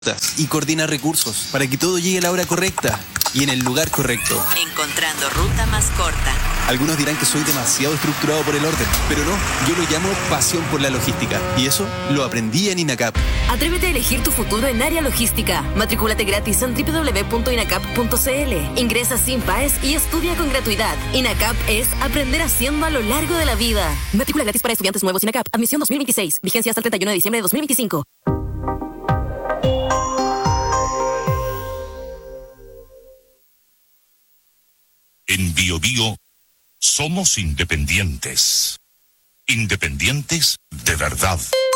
y coordina recursos para que todo llegue a la hora correcta y en el lugar correcto. Encontrando ruta más corta. Algunos dirán que soy demasiado estructurado por el orden, pero no, yo lo llamo pasión por la logística y eso lo aprendí en INACAP. Atrévete a elegir tu futuro en área logística. Matricúlate gratis en www.inacap.cl. Ingresa sin PAES y estudia con gratuidad. INACAP es aprender haciendo a lo largo de la vida. Matrícula gratis para estudiantes nuevos INACAP. Admisión 2026. Vigencia hasta el 31 de diciembre de 2025. En Bio Bio somos independientes. Independientes de verdad.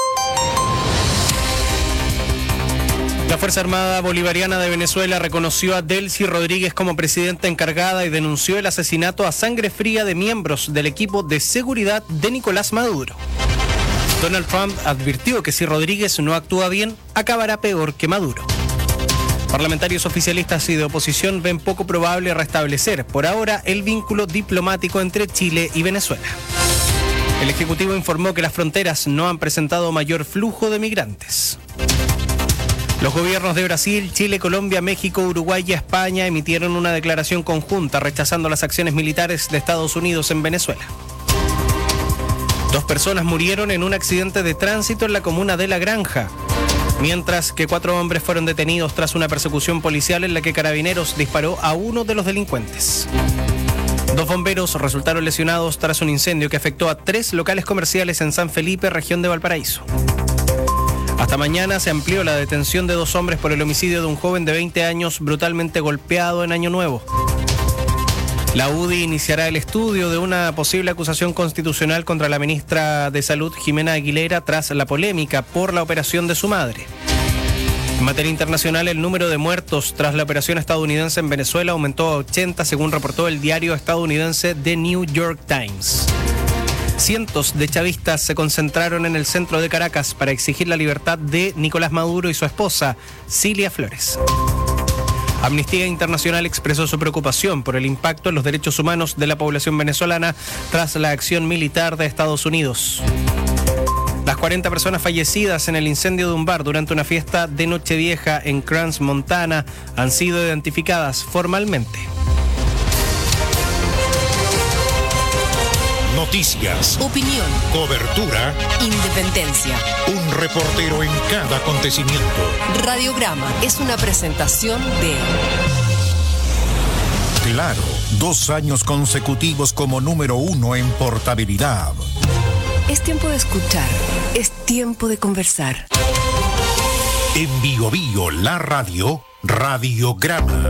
La Fuerza Armada Bolivariana de Venezuela reconoció a Delcy Rodríguez como presidenta encargada y denunció el asesinato a sangre fría de miembros del equipo de seguridad de Nicolás Maduro. Donald Trump advirtió que si Rodríguez no actúa bien, acabará peor que Maduro. Parlamentarios oficialistas y de oposición ven poco probable restablecer, por ahora, el vínculo diplomático entre Chile y Venezuela. El Ejecutivo informó que las fronteras no han presentado mayor flujo de migrantes. Los gobiernos de Brasil, Chile, Colombia, México, Uruguay y España emitieron una declaración conjunta rechazando las acciones militares de Estados Unidos en Venezuela. 2 personas murieron en un accidente de tránsito en la comuna de La Granja, mientras que 4 hombres fueron detenidos tras una persecución policial en la que Carabineros disparó a uno de los delincuentes. 2 bomberos resultaron lesionados tras un incendio que afectó a 3 locales comerciales en San Felipe, región de Valparaíso. Hasta mañana se amplió la detención de 2 hombres por el homicidio de un joven de 20 años brutalmente golpeado en Año Nuevo. La UDI iniciará el estudio de una posible acusación constitucional contra la ministra de Salud, Jimena Aguilera, tras la polémica por la operación de su madre. En materia internacional, el número de muertos tras la operación estadounidense en Venezuela aumentó a 80, según reportó el diario estadounidense The New York Times. Cientos de chavistas se concentraron en el centro de Caracas para exigir la libertad de Nicolás Maduro y su esposa, Cilia Flores. Amnistía Internacional expresó su preocupación por el impacto en los derechos humanos de la población venezolana tras la acción militar de Estados Unidos. Las 40 personas fallecidas en el incendio de un bar durante una fiesta de Nochevieja en Crans, Montana, han sido identificadas formalmente. Noticias, Opinión, cobertura, independencia. un reportero en cada acontecimiento. Radiograma es una presentación de Claro, 2 años consecutivos como número 1 en portabilidad. Es tiempo de escuchar, es tiempo de conversar. En Bio Bio, la radio, Radiograma.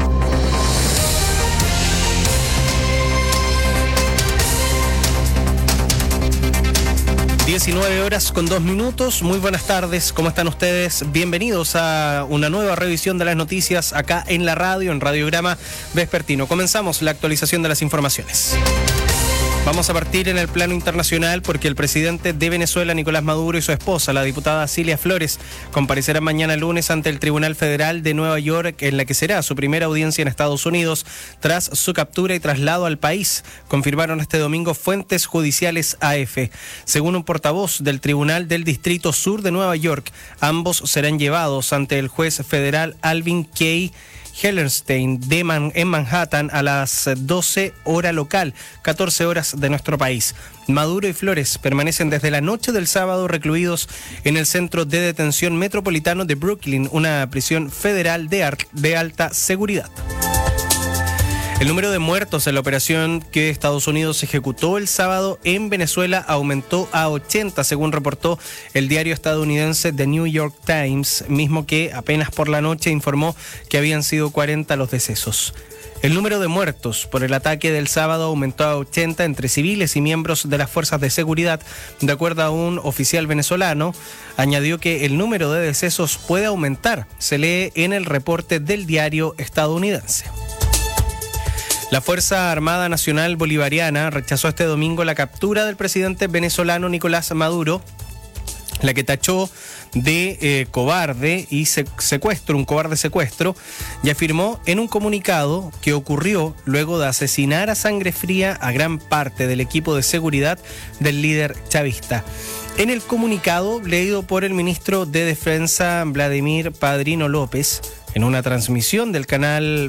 (19:02). Muy buenas tardes, ¿cómo están ustedes? Bienvenidos a una nueva revisión de las noticias acá en la radio, en Radiograma Vespertino. Comenzamos la actualización de las informaciones. Vamos a partir en el plano internacional porque el presidente de Venezuela, Nicolás Maduro, y su esposa, la diputada Cilia Flores, comparecerán mañana lunes ante el Tribunal Federal de Nueva York, en la que será su primera audiencia en Estados Unidos tras su captura y traslado al país, confirmaron este domingo fuentes judiciales AF. Según un portavoz del Tribunal del Distrito Sur de Nueva York, ambos serán llevados ante el juez federal Alvin K. Hellerstein en Manhattan a las 12 hora local, 14 horas de nuestro país. Maduro y Flores permanecen desde la noche del sábado recluidos en el Centro de Detención Metropolitano de Brooklyn, una prisión federal de alta seguridad. El número de muertos en la operación que Estados Unidos ejecutó el sábado en Venezuela aumentó a 80, según reportó el diario estadounidense The New York Times, mismo que apenas por la noche informó que habían sido 40 los decesos. El número de muertos por el ataque del sábado aumentó a 80 entre civiles y miembros de las fuerzas de seguridad. De acuerdo a un oficial venezolano, añadió que el número de decesos puede aumentar, se lee en el reporte del diario estadounidense. La Fuerza Armada Nacional Bolivariana rechazó este domingo la captura del presidente venezolano Nicolás Maduro, la que tachó de cobarde y un cobarde secuestro, y afirmó en un comunicado que ocurrió luego de asesinar a sangre fría a gran parte del equipo de seguridad del líder chavista. En el comunicado leído por el ministro de Defensa Vladimir Padrino López, en una transmisión del canal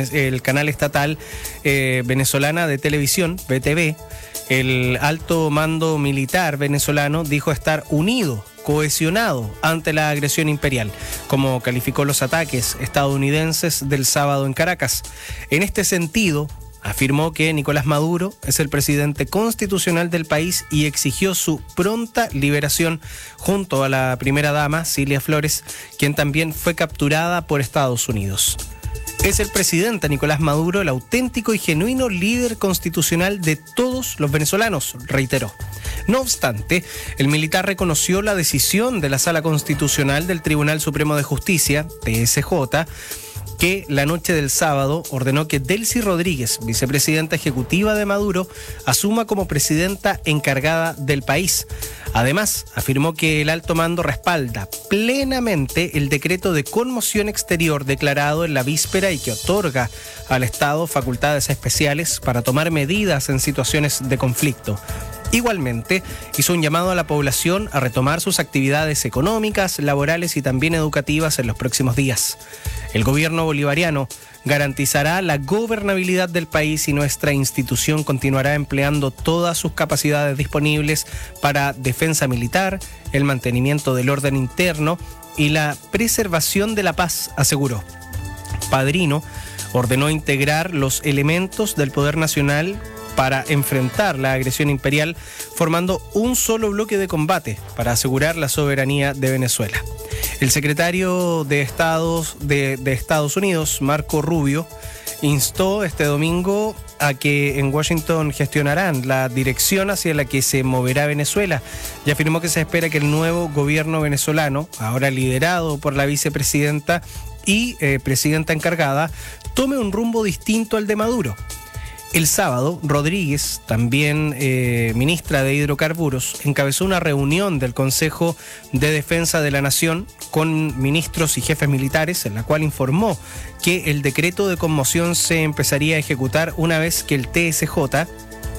estatal venezolana de televisión, VTV, el alto mando militar venezolano dijo estar unido, cohesionado ante la agresión imperial, como calificó los ataques estadounidenses del sábado en Caracas. En este sentido, afirmó que Nicolás Maduro es el presidente constitucional del país y exigió su pronta liberación junto a la primera dama, Cilia Flores, quien también fue capturada por Estados Unidos. Es el presidente Nicolás Maduro el auténtico y genuino líder constitucional de todos los venezolanos, reiteró. No obstante, el militar reconoció la decisión de la Sala Constitucional del Tribunal Supremo de Justicia, TSJ, que la noche del sábado ordenó que Delcy Rodríguez, vicepresidenta ejecutiva de Maduro, asuma como presidenta encargada del país. Además, afirmó que el alto mando respalda plenamente el decreto de conmoción exterior declarado en la víspera y que otorga al Estado facultades especiales para tomar medidas en situaciones de conflicto. Igualmente, hizo un llamado a la población a retomar sus actividades económicas, laborales y también educativas en los próximos días. El gobierno bolivariano garantizará la gobernabilidad del país y nuestra institución continuará empleando todas sus capacidades disponibles para defensa militar, el mantenimiento del orden interno y la preservación de la paz, aseguró. Padrino ordenó integrar los elementos del poder nacional para enfrentar la agresión imperial, formando un solo bloque de combate para asegurar la soberanía de Venezuela. El secretario de Estados Unidos, Marco Rubio, instó este domingo a que en Washington gestionarán la dirección hacia la que se moverá Venezuela y afirmó que se espera que el nuevo gobierno venezolano, ahora liderado por la vicepresidenta y presidenta encargada, tome un rumbo distinto al de Maduro. El sábado, Rodríguez, también ministra de Hidrocarburos, encabezó una reunión del Consejo de Defensa de la Nación con ministros y jefes militares, en la cual informó que el decreto de conmoción se empezaría a ejecutar una vez que el TSJ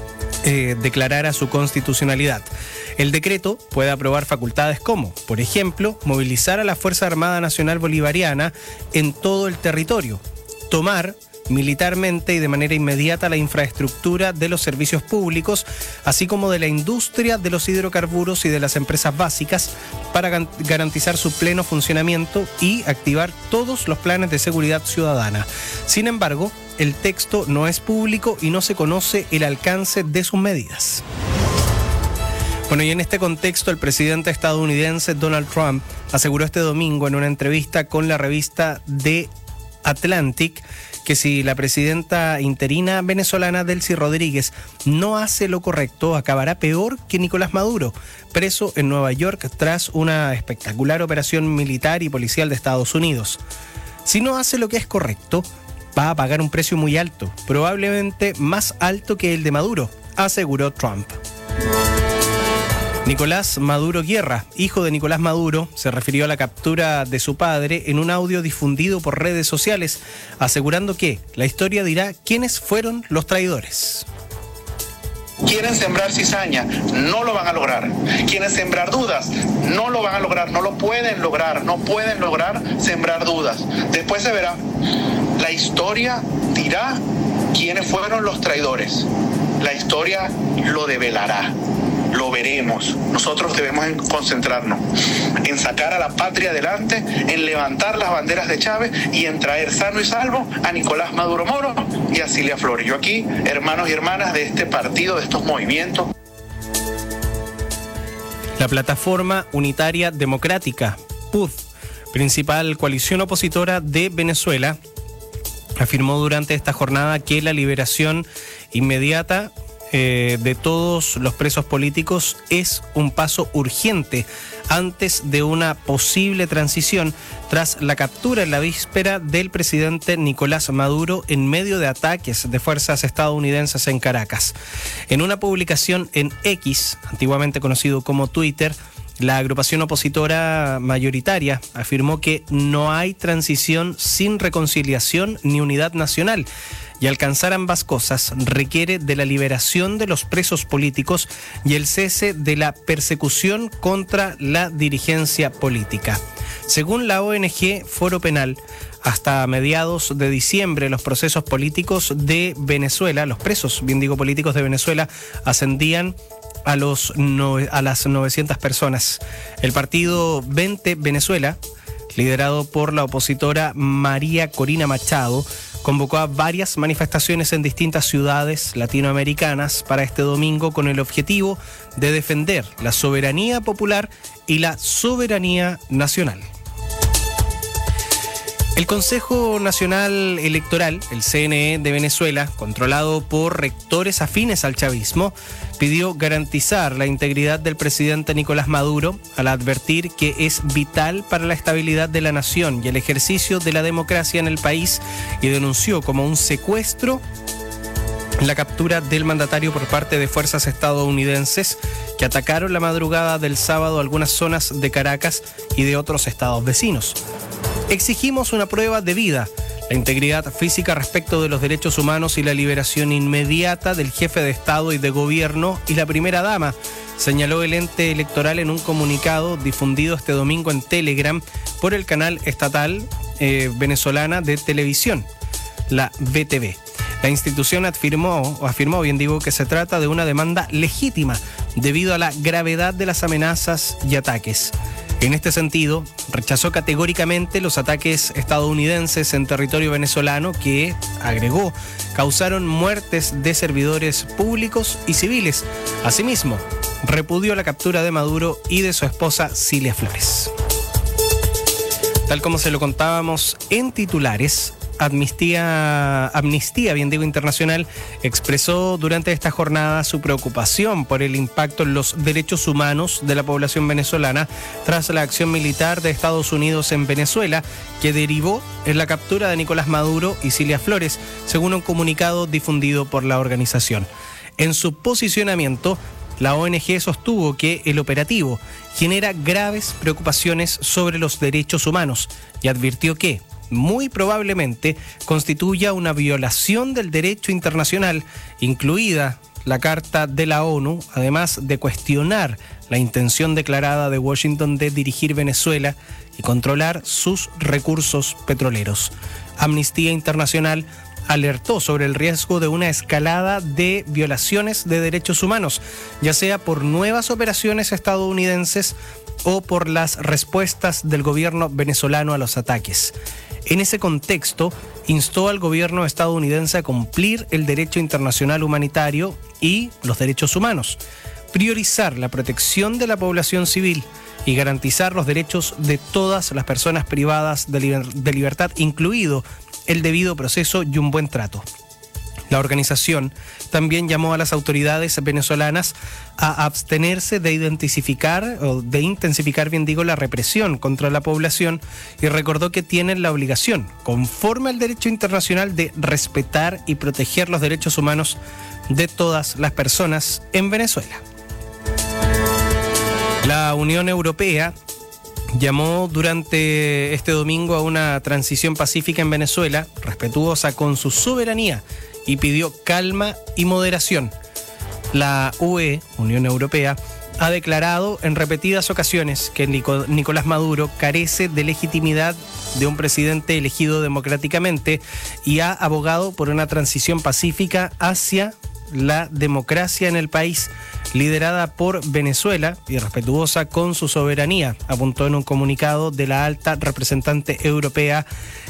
declarara su constitucionalidad. El decreto puede aprobar facultades como, por ejemplo, movilizar a la Fuerza Armada Nacional Bolivariana en todo el territorio, tomar militarmente y de manera inmediata la infraestructura de los servicios públicos, así como de la industria de los hidrocarburos y de las empresas básicas para garantizar su pleno funcionamiento y activar todos los planes de seguridad ciudadana. Sin embargo, el texto no es público y no se conoce el alcance de sus medidas. Bueno, y en este contexto, el presidente estadounidense Donald Trump aseguró este domingo en una entrevista con la revista The Atlantic que si la presidenta interina venezolana Delcy Rodríguez no hace lo correcto, acabará peor que Nicolás Maduro, preso en Nueva York tras una espectacular operación militar y policial de Estados Unidos. Si no hace lo que es correcto, va a pagar un precio muy alto, probablemente más alto que el de Maduro, aseguró Trump. Nicolás Maduro Guerra, hijo de Nicolás Maduro, se refirió a la captura de su padre en un audio difundido por redes sociales, asegurando que la historia dirá quiénes fueron los traidores. Quieren sembrar cizaña, no lo van a lograr. Quieren sembrar dudas, no lo van a lograr, no lo pueden lograr, no pueden lograr sembrar dudas. Después se verá. La historia dirá quiénes fueron los traidores. La historia lo develará. Lo veremos. Nosotros debemos concentrarnos en sacar a la patria adelante, en levantar las banderas de Chávez y en traer sano y salvo a Nicolás Maduro Moro y a Cilia Flores. Yo aquí, hermanos y hermanas de este partido, de estos movimientos. La Plataforma Unitaria Democrática, PUD, principal coalición opositora de Venezuela, afirmó durante esta jornada que la liberación inmediata de todos los presos políticos es un paso urgente antes de una posible transición tras la captura en la víspera del presidente Nicolás Maduro en medio de ataques de fuerzas estadounidenses en Caracas. En una publicación en X, antiguamente conocido como Twitter, la agrupación opositora mayoritaria afirmó que no hay transición sin reconciliación ni unidad nacional y alcanzar ambas cosas requiere de la liberación de los presos políticos y el cese de la persecución contra la dirigencia política. Según la ONG Foro Penal, hasta mediados de diciembre los procesos políticos de Venezuela, los presos, bien digo, políticos de Venezuela, ascendían a las 900 personas. El partido 20 Venezuela, liderado por la opositora María Corina Machado, convocó a varias manifestaciones en distintas ciudades latinoamericanas para este domingo con el objetivo de defender la soberanía popular y la soberanía nacional. El Consejo Nacional Electoral, el CNE de Venezuela, controlado por rectores afines al chavismo, pidió garantizar la integridad del presidente Nicolás Maduro al advertir que es vital para la estabilidad de la nación y el ejercicio de la democracia en el país, y denunció como un secuestro la captura del mandatario por parte de fuerzas estadounidenses que atacaron la madrugada del sábado algunas zonas de Caracas y de otros estados vecinos. Exigimos una prueba de vida, la integridad física respecto de los derechos humanos y la liberación inmediata del jefe de Estado y de Gobierno y la primera dama, señaló el ente electoral en un comunicado difundido este domingo en Telegram por el canal estatal venezolana de televisión, la VTV. La institución afirmó, bien digo, que se trata de una demanda legítima debido a la gravedad de las amenazas y ataques. En este sentido, rechazó categóricamente los ataques estadounidenses en territorio venezolano que, agregó, causaron muertes de servidores públicos y civiles. Asimismo, repudió la captura de Maduro y de su esposa Cilia Flores. Tal como se lo contábamos en titulares, Amnistía Internacional expresó durante esta jornada su preocupación por el impacto en los derechos humanos de la población venezolana tras la acción militar de Estados Unidos en Venezuela, que derivó en la captura de Nicolás Maduro y Cilia Flores, según un comunicado difundido por la organización. En su posicionamiento, la ONG sostuvo que el operativo genera graves preocupaciones sobre los derechos humanos y advirtió que muy probablemente constituya una violación del derecho internacional, incluida la Carta de la ONU, además de cuestionar la intención declarada de Washington de dirigir Venezuela y controlar sus recursos petroleros. Amnistía Internacional alertó sobre el riesgo de una escalada de violaciones de derechos humanos, ya sea por nuevas operaciones estadounidenses o por las respuestas del gobierno venezolano a los ataques. En ese contexto, instó al gobierno estadounidense a cumplir el derecho internacional humanitario y los derechos humanos, priorizar la protección de la población civil y garantizar los derechos de todas las personas privadas de libertad, incluido el debido proceso y un buen trato. La organización también llamó a las autoridades venezolanas a abstenerse de intensificar la represión contra la población y recordó que tienen la obligación, conforme al derecho internacional, de respetar y proteger los derechos humanos de todas las personas en Venezuela. La Unión Europea llamó durante este domingo a una transición pacífica en Venezuela, respetuosa con su soberanía, y pidió calma y moderación. La UE, Unión Europea, ha declarado en repetidas ocasiones que Nicolás Maduro carece de legitimidad de un presidente elegido democráticamente y ha abogado por una transición pacífica hacia la democracia en el país, liderada por Venezuela y respetuosa con su soberanía, apuntó en un comunicado de la alta representante europea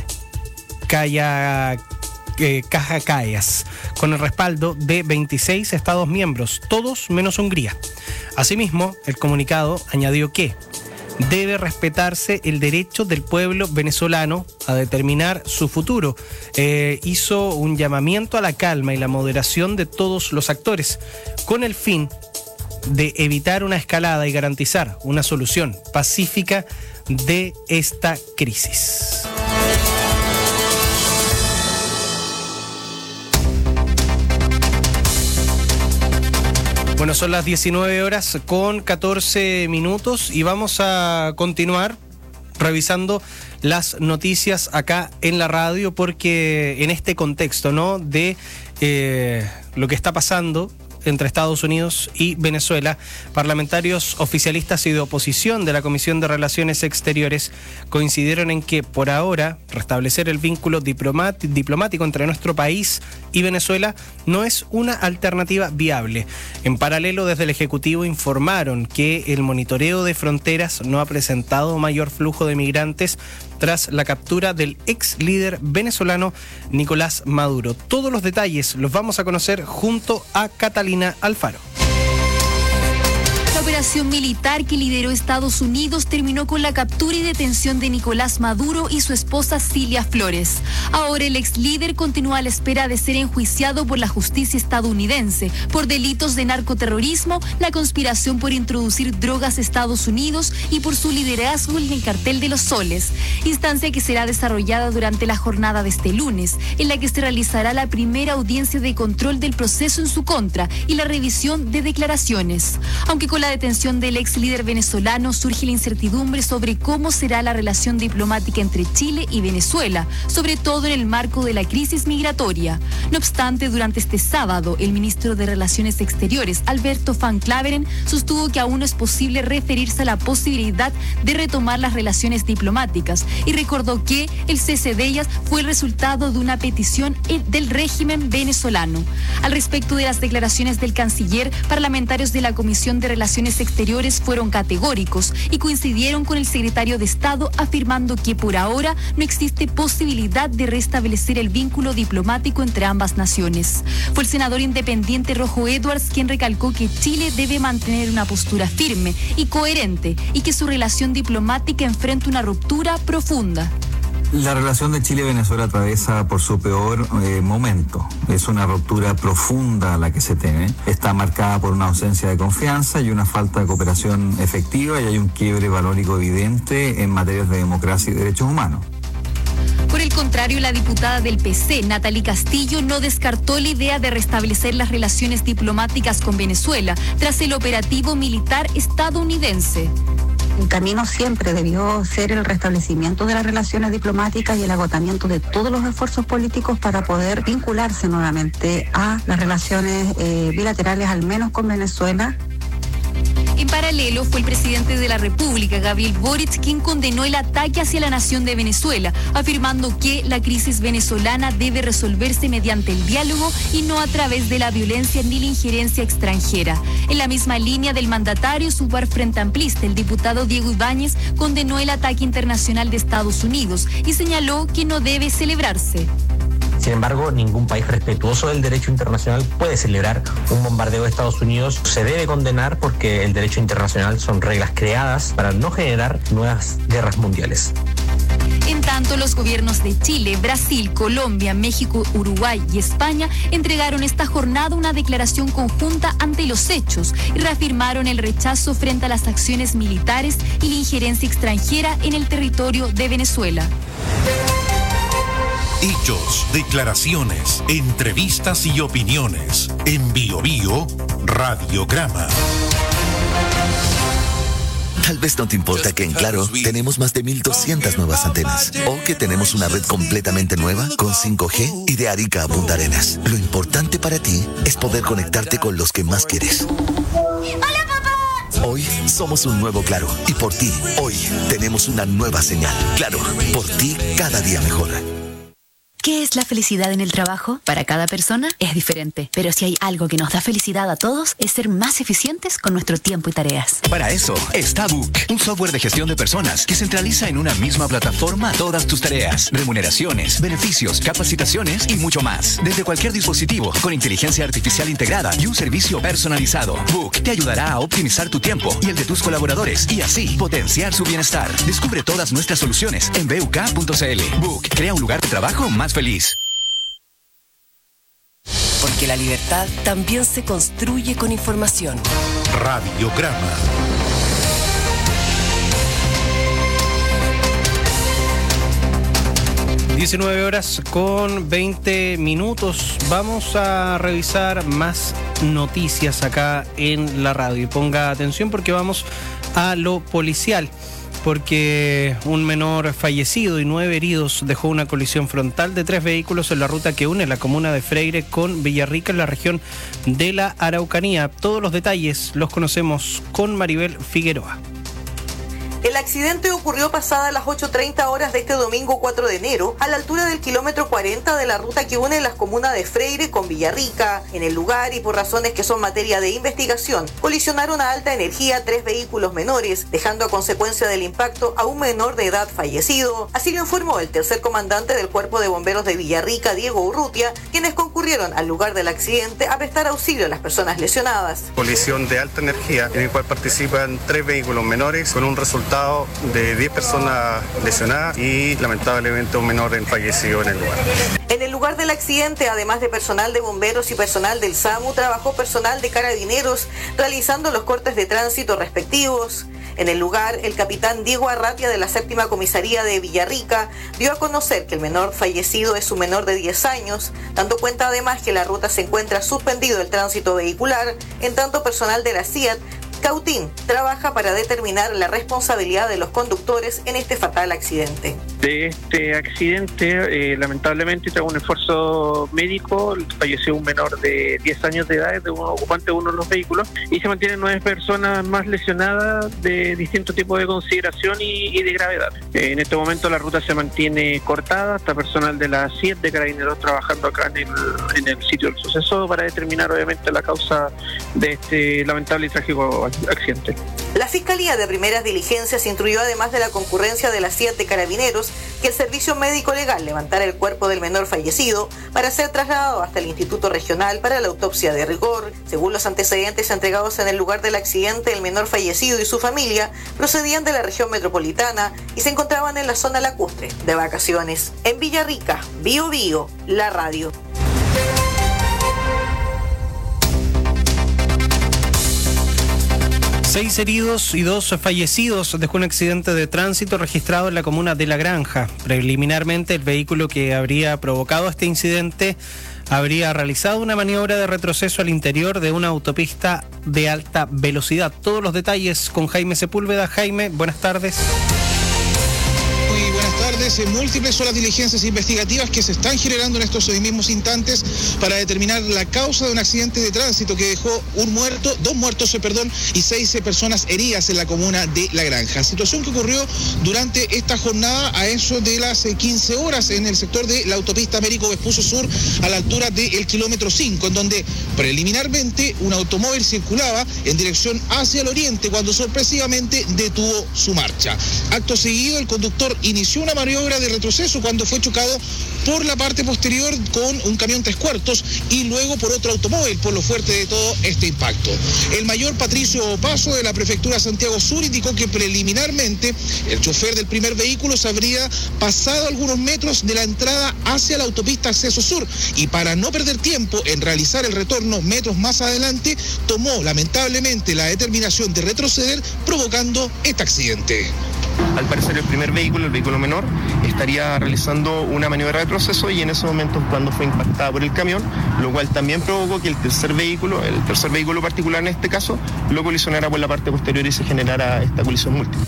Kaja Kallas, con el respaldo de 26 Estados miembros, todos menos Hungría. Asimismo, el comunicado añadió que debe respetarse el derecho del pueblo venezolano a determinar su futuro. Hizo un llamamiento a la calma y la moderación de todos los actores, con el fin de evitar una escalada y garantizar una solución pacífica de esta crisis. Bueno, son las 19 horas con 14 minutos y vamos a continuar revisando las noticias acá en la radio, porque en este contexto, ¿no?, de lo que está pasando entre Estados Unidos y Venezuela, parlamentarios oficialistas y de oposición de la Comisión de Relaciones Exteriores coincidieron en que por ahora restablecer el vínculo diplomático entre nuestro país y Venezuela no es una alternativa viable. En paralelo, desde el Ejecutivo informaron que el monitoreo de fronteras no ha presentado mayor flujo de migrantes tras la captura del ex líder venezolano Nicolás Maduro. Todos los detalles los vamos a conocer junto a Catalina Alfaro. La operación militar que lideró Estados Unidos terminó con la captura y detención de Nicolás Maduro y su esposa Cilia Flores. Ahora el ex líder continúa a la espera de ser enjuiciado por la justicia estadounidense por delitos de narcoterrorismo, la conspiración por introducir drogas a Estados Unidos y por su liderazgo en el cartel de los soles, instancia que será desarrollada durante la jornada de este lunes, en la que se realizará la primera audiencia de control del proceso en su contra y la revisión de declaraciones. Aunque con la detención del ex líder venezolano surge la incertidumbre sobre cómo será la relación diplomática entre Chile y Venezuela, sobre todo en el marco de la crisis migratoria. No obstante, durante este sábado, el ministro de Relaciones Exteriores, Alberto Van Klaveren, sostuvo que aún no es posible referirse a la posibilidad de retomar las relaciones diplomáticas y recordó que el cese de ellas fue el resultado de una petición del régimen venezolano. Al respecto de las declaraciones del canciller, parlamentarios de la Comisión de Relaciones Exteriores fueron categóricos y coincidieron con el secretario de Estado afirmando que por ahora no existe posibilidad de restablecer el vínculo diplomático entre ambas naciones. Fue el senador independiente Rojo Edwards quien recalcó que Chile debe mantener una postura firme y coherente y que su relación diplomática enfrenta una ruptura profunda. La relación de Chile y Venezuela atraviesa por su peor momento. Es una ruptura profunda la que se teme. Está marcada por una ausencia de confianza y una falta de cooperación efectiva, y hay un quiebre valórico evidente en materias de democracia y derechos humanos. Por el contrario, la diputada del PC, Natalie Castillo, no descartó la idea de restablecer las relaciones diplomáticas con Venezuela tras el operativo militar estadounidense. El camino siempre debió ser el restablecimiento de las relaciones diplomáticas y el agotamiento de todos los esfuerzos políticos para poder vincularse nuevamente a las relaciones bilaterales, al menos con Venezuela. En paralelo, fue el presidente de la República, Gabriel Boric, quien condenó el ataque hacia la nación de Venezuela, afirmando que la crisis venezolana debe resolverse mediante el diálogo y no a través de la violencia ni la injerencia extranjera. En la misma línea del mandatario, su par frente amplista, el diputado Diego Ibáñez, condenó el ataque internacional de Estados Unidos y señaló que no debe celebrarse. Sin embargo, ningún país respetuoso del derecho internacional puede celebrar un bombardeo de Estados Unidos. Se debe condenar porque el derecho internacional son reglas creadas para no generar nuevas guerras mundiales. En tanto, los gobiernos de Chile, Brasil, Colombia, México, Uruguay y España entregaron esta jornada una declaración conjunta ante los hechos y reafirmaron el rechazo frente a las acciones militares y la injerencia extranjera en el territorio de Venezuela. Hechos, declaraciones, entrevistas y opiniones. En Bio Bio, Radiograma. Tal vez no te importa que en Claro tenemos más de 1,200 nuevas antenas, o que tenemos una red completamente nueva con 5G y de Arica a Punta Arenas. Lo importante para ti es poder conectarte con los que más quieres. ¡Hola, papá! Hoy somos un nuevo Claro, y por ti, hoy tenemos una nueva señal. Claro, por ti cada día mejor. ¿Qué es la felicidad en el trabajo? Para cada persona es diferente, pero si hay algo que nos da felicidad a todos es ser más eficientes con nuestro tiempo y tareas. Para eso está Book, un software de gestión de personas que centraliza en una misma plataforma todas tus tareas, remuneraciones, beneficios, capacitaciones y mucho más. Desde cualquier dispositivo, con inteligencia artificial integrada y un servicio personalizado. Book te ayudará a optimizar tu tiempo y el de tus colaboradores y así potenciar su bienestar. Descubre todas nuestras soluciones en buk.cl. Book crea un lugar de trabajo más feliz. Porque la libertad también se construye con información. Radiograma. (19:20). Vamos a revisar más noticias acá en la radio. Y ponga atención porque vamos a lo policial. porque un menor fallecido y 9 heridos dejó una colisión frontal de 3 vehículos en la ruta que une la comuna de Freire con Villarrica en la región de la Araucanía. Todos los detalles los conocemos con Maribel Figueroa. El accidente ocurrió pasadas las 8:30 horas de este domingo 4 de enero, a la altura del kilómetro 40 de la ruta que une las comunas de Freire con Villarrica. En el lugar, y por razones que son materia de investigación, colisionaron a alta energía 3 vehículos menores, dejando a consecuencia del impacto a un menor de edad fallecido. Así lo informó el tercer comandante del Cuerpo de Bomberos de Villarrica, Diego Urrutia, quienes concurrieron al lugar del accidente a prestar auxilio a las personas lesionadas. Colisión de alta energía, en el cual participan 3 vehículos menores, con un resultado de 10 personas lesionadas y lamentablemente un menor fallecido en el lugar. En el lugar del accidente, además de personal de bomberos y personal del SAMU, trabajó personal de carabineros realizando los cortes de tránsito respectivos. En el lugar, el capitán Diego Arratia de la 7ª Comisaría de Villarrica dio a conocer que el menor fallecido es un menor de 10 años, dando cuenta además que la ruta se encuentra suspendido el tránsito vehicular, en tanto personal de la CIAT Cautín trabaja para determinar la responsabilidad de los conductores en este fatal accidente. De este accidente, lamentablemente, tras un esfuerzo médico, falleció un menor de 10 años de edad, de un ocupante de uno de los vehículos, y se mantienen 9 personas más lesionadas de distintos tipos de consideración y de gravedad. En este momento la ruta se mantiene cortada, está personal de la CIET de Carabineros trabajando acá en el sitio del suceso para determinar obviamente la causa de este lamentable y trágico accidente. La Fiscalía de Primeras Diligencias instruyó, además de la concurrencia de la CIAT de Carabineros, que el Servicio Médico Legal levantara el cuerpo del menor fallecido para ser trasladado hasta el Instituto Regional para la autopsia de rigor. Según los antecedentes entregados en el lugar del accidente, el menor fallecido y su familia procedían de la región metropolitana y se encontraban en la zona lacustre de vacaciones. En Villarrica, Bío Bío, la radio. 6 heridos y 2 fallecidos dejó un accidente de tránsito registrado en la comuna de La Granja. Preliminarmente, el vehículo que habría provocado este incidente habría realizado una maniobra de retroceso al interior de una autopista de alta velocidad. Todos los detalles con Jaime Sepúlveda. Jaime, buenas tardes. Muy buenas tardes. Múltiples son las diligencias investigativas que se están generando en estos mismos instantes para determinar la causa de un accidente de tránsito que dejó dos muertos y 6 personas heridas en la comuna de La Granja. Situación que ocurrió durante esta jornada a eso de las 15 horas en el sector de la autopista Américo Vespucio Sur, a la altura del kilómetro 5, en donde preliminarmente un automóvil circulaba en dirección hacia el oriente cuando sorpresivamente detuvo su marcha. Acto seguido, el conductor inició una maniobra de retroceso cuando fue chocado por la parte posterior con un camión 3/4 y luego por otro automóvil, por lo fuerte de todo este impacto. El mayor Patricio Paso de la Prefectura Santiago Sur indicó que preliminarmente el chofer del primer vehículo se habría pasado algunos metros de la entrada hacia la autopista Acceso Sur y para no perder tiempo en realizar el retorno metros más adelante, tomó lamentablemente la determinación de retroceder, provocando este accidente. Al parecer el primer vehículo, el vehículo menor, estaría realizando una maniobra de retroceso y en ese momento cuando fue impactada por el camión, lo cual también provocó que el tercer vehículo particular en este caso, lo colisionara por la parte posterior y se generara esta colisión múltiple.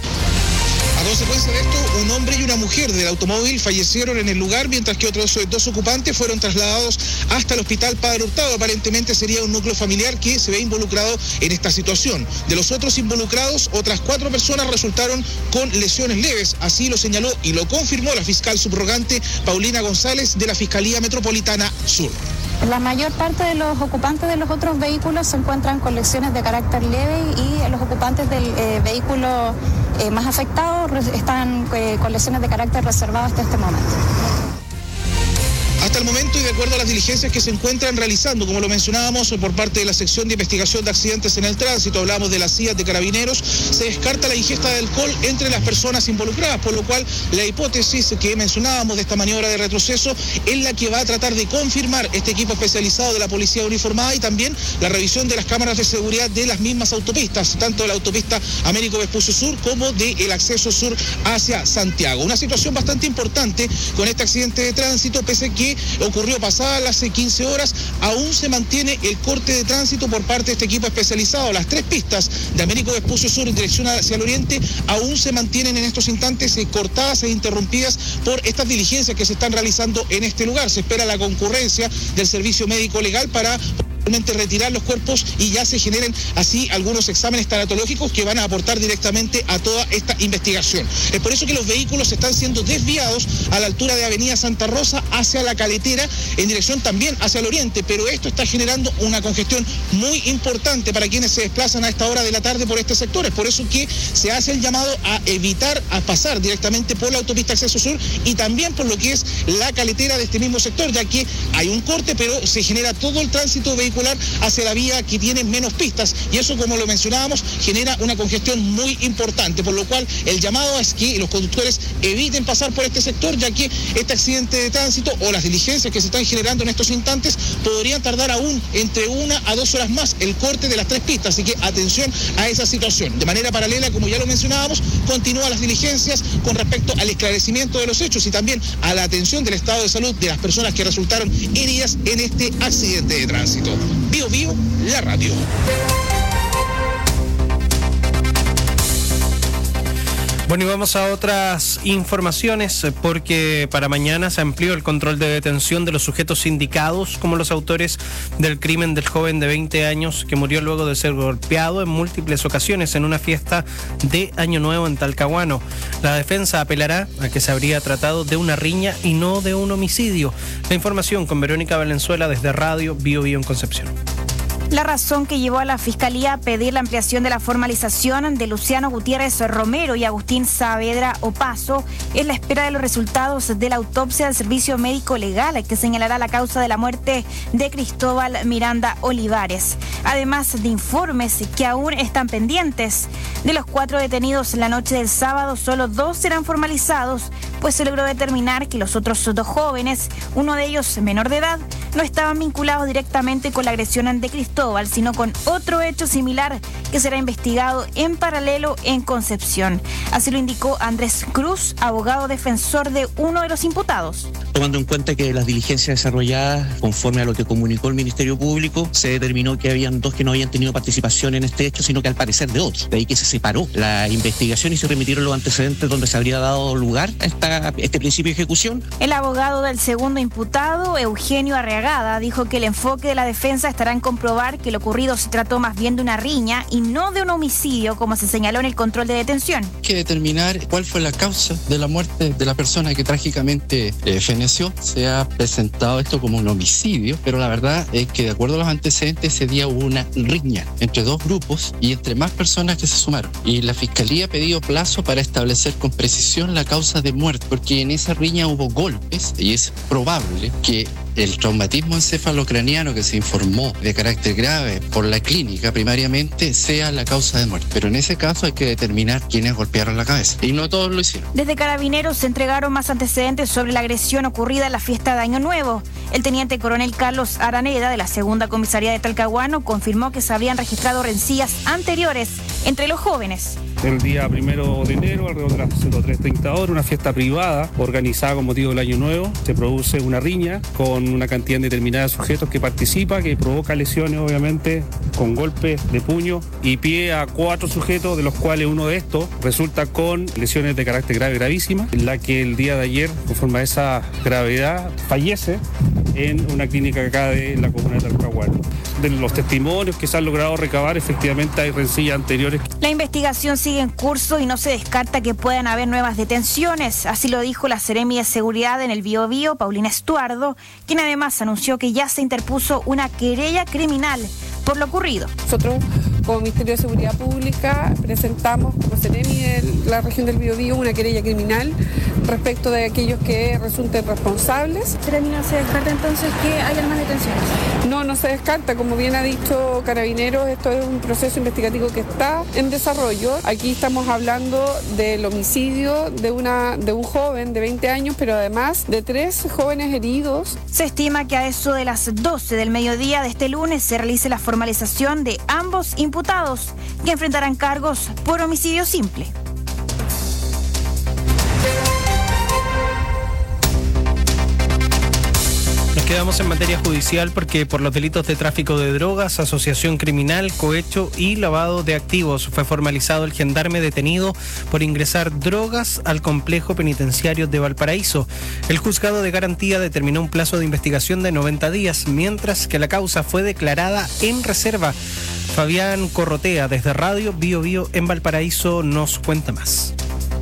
A consecuencia de esto, un hombre y una mujer del automóvil fallecieron en el lugar, mientras que otros 2 ocupantes fueron trasladados hasta el hospital Padre Hurtado. Aparentemente sería un núcleo familiar que se ve involucrado en esta situación. De los otros involucrados, otras 4 personas resultaron con lesiones leves. Así lo señaló y lo confirmó la fiscal subrogante Paulina González de la Fiscalía Metropolitana Sur. La mayor parte de los ocupantes de los otros vehículos se encuentran con lesiones de carácter leve y los ocupantes del vehículo más afectado están con lesiones de carácter reservado hasta este momento. Hasta el momento, y de acuerdo a las diligencias que se encuentran realizando, como lo mencionábamos por parte de la sección de investigación de accidentes en el tránsito, hablamos de la CIAT de Carabineros, se descarta la ingesta de alcohol entre las personas involucradas, por lo cual la hipótesis que mencionábamos de esta maniobra de retroceso es la que va a tratar de confirmar este equipo especializado de la Policía Uniformada y también la revisión de las cámaras de seguridad de las mismas autopistas, tanto de la autopista Américo Vespucio Sur como del acceso sur hacia Santiago. Una situación bastante importante con este accidente de tránsito, pese a que ocurrió pasadas las 15 horas. Aún se mantiene el corte de tránsito por parte de este equipo especializado. Las 3 pistas de Américo Vespucio Sur en dirección hacia el oriente aún se mantienen en estos instantes cortadas e interrumpidas por estas diligencias que se están realizando en este lugar. Se espera la concurrencia del servicio médico legal para retirar los cuerpos y ya se generen así algunos exámenes tanatológicos que van a aportar directamente a toda esta investigación. Es por eso que los vehículos están siendo desviados a la altura de Avenida Santa Rosa hacia la Caletera, en dirección también hacia el oriente, pero esto está generando una congestión muy importante para quienes se desplazan a esta hora de la tarde por este sector. Es por eso que se hace el llamado a evitar a pasar directamente por la autopista Acceso Sur y también por lo que es la Caletera de este mismo sector, ya que hay un corte, pero se genera todo el tránsito vehicular hacia la vía que tiene menos pistas y eso, como lo mencionábamos, genera una congestión muy importante, por lo cual el llamado es que los conductores eviten pasar por este sector, ya que este accidente de tránsito o las diligencias que se están generando en estos instantes podrían tardar aún entre 1 a 2 horas más el corte de las 3 pistas, así que atención a esa situación. De manera paralela, como ya lo mencionábamos, continúan las diligencias con respecto al esclarecimiento de los hechos y también a la atención del estado de salud de las personas que resultaron heridas en este accidente de tránsito. Bio Bio, la radio. Bueno, y vamos a otras informaciones porque para mañana se amplió el control de detención de los sujetos indicados como los autores del crimen del joven de 20 años que murió luego de ser golpeado en múltiples ocasiones en una fiesta de Año Nuevo en Talcahuano. La defensa apelará a que se habría tratado de una riña y no de un homicidio. La información con Verónica Valenzuela desde Radio Bio Bio en Concepción. La razón que llevó a la Fiscalía a pedir la ampliación de la formalización de Luciano Gutiérrez Romero y Agustín Saavedra Opaso es la espera de los resultados de la autopsia del Servicio Médico Legal que señalará la causa de la muerte de Cristóbal Miranda Olivares. Además de informes que aún están pendientes. De los 4 detenidos la noche del sábado, solo 2 serán formalizados, pues se logró determinar que los otros 2 jóvenes, uno de ellos menor de edad, no estaban vinculados directamente con la agresión de Cristóbal, sino con otro hecho similar que será investigado en paralelo en Concepción. Así lo indicó Andrés Cruz, abogado defensor de uno de los imputados. Tomando en cuenta que las diligencias desarrolladas, conforme a lo que comunicó el Ministerio Público, se determinó que habían 2 que no habían tenido participación en este hecho, sino que al parecer de otros. De ahí que se separó la investigación y se remitieron los antecedentes donde se habría dado lugar a este principio de ejecución. El abogado del segundo imputado, Eugenio Arreagada, dijo que el enfoque de la defensa estará en comprobar que lo ocurrido se trató más bien de una riña y no de un homicidio, como se señaló en el control de detención. Hay que determinar cuál fue la causa de la muerte de la persona que trágicamente feneció. Se ha presentado esto como un homicidio, pero la verdad es que de acuerdo a los antecedentes ese día hubo una riña entre 2 grupos y entre más personas que se sumaron. Y la Fiscalía ha pedido plazo para establecer con precisión la causa de muerte, porque en esa riña hubo golpes y es probable que el traumatismo encefalocraniano que se informó de carácter grave por la clínica primariamente sea la causa de muerte. Pero en ese caso hay que determinar quiénes golpearon la cabeza. Y no todos lo hicieron. Desde Carabineros se entregaron más antecedentes sobre la agresión ocurrida en la fiesta de Año Nuevo. El teniente coronel Carlos Araneda, de la segunda comisaría de Talcahuano, confirmó que se habrían registrado rencillas anteriores entre los jóvenes. El día 1 de enero, alrededor de las 03:30 horas, una fiesta privada organizada con motivo del Año Nuevo. Se produce una riña con una cantidad indeterminada de sujetos que participa, que provoca lesiones, obviamente, con golpes de puño y pie a 4 sujetos, de los cuales uno de estos resulta con lesiones de carácter grave, gravísima, en la que el día de ayer, conforme a esa gravedad, fallece en una clínica acá de la comuna de Talcahuano. De los testimonios que se han logrado recabar, efectivamente hay rencillas anteriores. La investigación sigue en curso y no se descarta que puedan haber nuevas detenciones. Así lo dijo la Seremi de Seguridad en el Bio Bio, Paulina Estuardo, quien además anunció que ya se interpuso una querella criminal por lo ocurrido. Nosotros, como Ministerio de Seguridad Pública, presentamos como Seremi de la región del Bio Bio una querella criminal respecto de aquellos que resulten responsables. ¿Seremi no se descarta entonces que haya más detenciones? No se descarta. Como bien ha dicho Carabineros, esto es un proceso investigativo que está en desarrollo. Aquí estamos hablando del homicidio de un joven de 20 años, pero además de 3 jóvenes heridos. Se estima que a eso de las 12 del mediodía de este lunes se realice la formalización de ambos imputados, que enfrentarán cargos por homicidio simple. Quedamos en materia judicial porque por los delitos de tráfico de drogas, asociación criminal, cohecho y lavado de activos fue formalizado el gendarme detenido por ingresar drogas al complejo penitenciario de Valparaíso. El juzgado de garantía determinó un plazo de investigación de 90 días, mientras que la causa fue declarada en reserva. Fabián Corrotea, desde Radio Bio Bio en Valparaíso, nos cuenta más.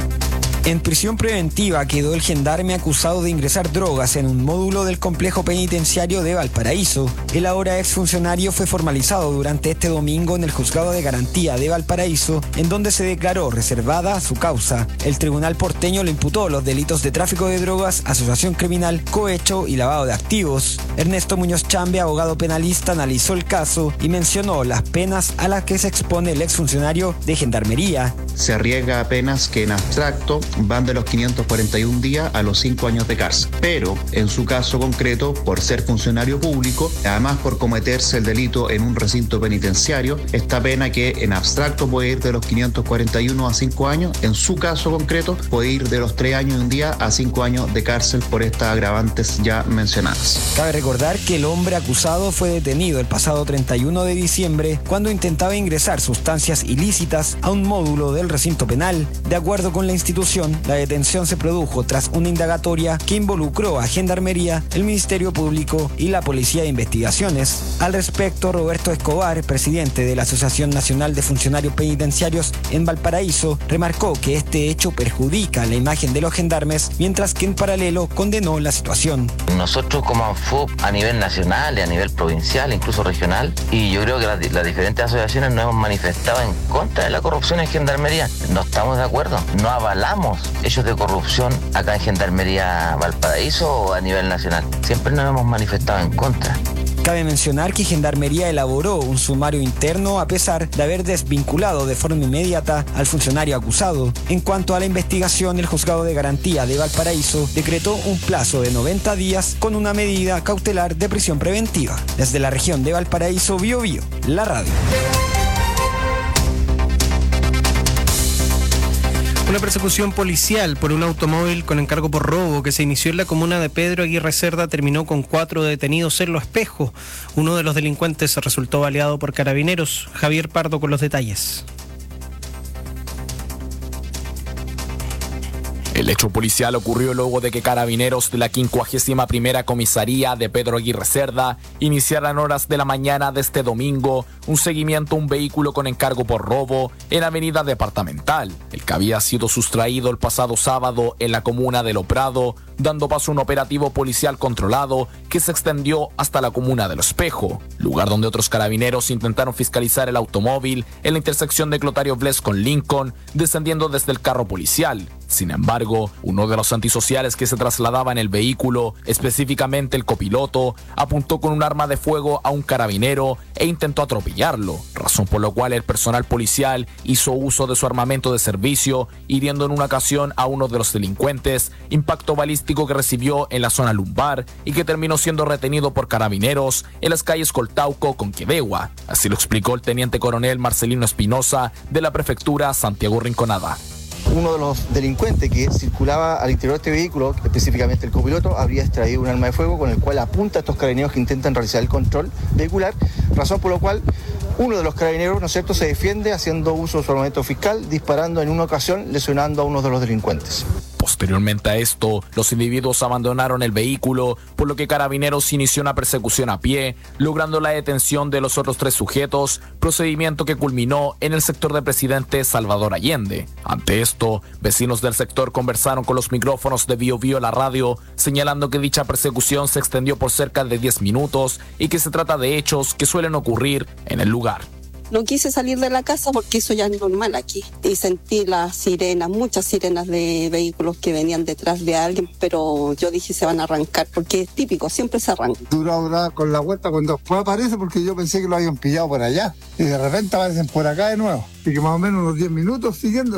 En prisión preventiva quedó el gendarme acusado de ingresar drogas en un módulo del complejo penitenciario de Valparaíso. El ahora exfuncionario fue formalizado durante este domingo en el juzgado de garantía de Valparaíso, en donde se declaró reservada su causa. El tribunal porteño le imputó los delitos de tráfico de drogas, asociación criminal, cohecho y lavado de activos. Ernesto Muñoz Chambe, abogado penalista, analizó el caso y mencionó las penas a las que se expone el exfuncionario de Gendarmería. Se arriesga a penas que en abstracto van de los 541 días a los 5 años de cárcel. Pero, en su caso concreto, por ser funcionario público, además por cometerse el delito en un recinto penitenciario, esta pena que en abstracto puede ir de los 541 a 5 años, en su caso concreto puede ir de los 3 años y un día a 5 años de cárcel por estas agravantes ya mencionadas. Cabe recordar que el hombre acusado fue detenido el pasado 31 de diciembre cuando intentaba ingresar sustancias ilícitas a un módulo del recinto penal. De acuerdo con la institución, la detención se produjo tras una indagatoria que involucró a Gendarmería, el Ministerio Público y la Policía de Investigaciones. Al respecto, Roberto Escobar, presidente de la Asociación Nacional de Funcionarios Penitenciarios en Valparaíso, remarcó que este hecho perjudica la imagen de los gendarmes, mientras que en paralelo condenó la situación. Nosotros como ANFUP a nivel nacional y a nivel provincial, incluso regional, y yo creo que las diferentes asociaciones nos hemos manifestado en contra de la corrupción en Gendarmería. No estamos de acuerdo, no avalamos hechos de corrupción acá en Gendarmería Valparaíso o a nivel nacional. Siempre nos hemos manifestado en contra. Cabe mencionar que Gendarmería elaboró un sumario interno a pesar de haber desvinculado de forma inmediata al funcionario acusado. En cuanto a la investigación, el juzgado de garantía de Valparaíso decretó un plazo de 90 días con una medida cautelar de prisión preventiva. Desde la región de Valparaíso, Bio Bio, la radio. Una persecución policial por un automóvil con encargo por robo que se inició en la comuna de Pedro Aguirre Cerda terminó con 4 detenidos en Lo Espejo. Uno de los delincuentes resultó baleado por carabineros. Javier Pardo con los detalles. El hecho policial ocurrió luego de que carabineros de la 51ª Comisaría de Pedro Aguirre Cerda iniciaran horas de la mañana de este domingo un seguimiento a un vehículo con encargo por robo en Avenida Departamental, el que había sido sustraído el pasado sábado en la comuna de Lo Prado, dando paso a un operativo policial controlado que se extendió hasta la comuna de Lo Espejo, lugar donde otros carabineros intentaron fiscalizar el automóvil en la intersección de Clotario Bles con Lincoln, descendiendo desde el carro policial. Sin embargo, uno de los antisociales que se trasladaba en el vehículo, específicamente el copiloto, apuntó con un arma de fuego a un carabinero e intentó atropellarlo, razón por la cual el personal policial hizo uso de su armamento de servicio, hiriendo en una ocasión a uno de los delincuentes, impacto balístico que recibió en la zona lumbar y que terminó siendo retenido por carabineros en las calles Coltauco con Quedegua. Así lo explicó el teniente coronel Marcelino Espinosa de la prefectura Santiago Rinconada. Uno de los delincuentes que circulaba al interior de este vehículo, específicamente el copiloto, habría extraído un arma de fuego con el cual apunta a estos carabineros que intentan realizar el control vehicular, razón por la cual uno de los carabineros, ¿no es cierto?, se defiende haciendo uso de su armamento fiscal, disparando en una ocasión, lesionando a uno de los delincuentes. Posteriormente a esto, los individuos abandonaron el vehículo, por lo que Carabineros inició una persecución a pie, logrando la detención de los otros 3 sujetos, procedimiento que culminó en el sector de Presidente Salvador Allende. Ante esto, vecinos del sector conversaron con los micrófonos de Bio Bio la radio, señalando que dicha persecución se extendió por cerca de 10 minutos y que se trata de hechos que suelen ocurrir en el lugar. No quise salir de la casa porque eso ya es normal aquí. Y sentí las sirenas, muchas sirenas de vehículos que venían detrás de alguien, pero yo dije se van a arrancar porque es típico, siempre se arranca. Duró ahora con la vuelta cuando después aparece porque yo pensé que lo habían pillado por allá y de repente aparecen por acá de nuevo. Y que más o menos unos 10 minutos siguiéndolo.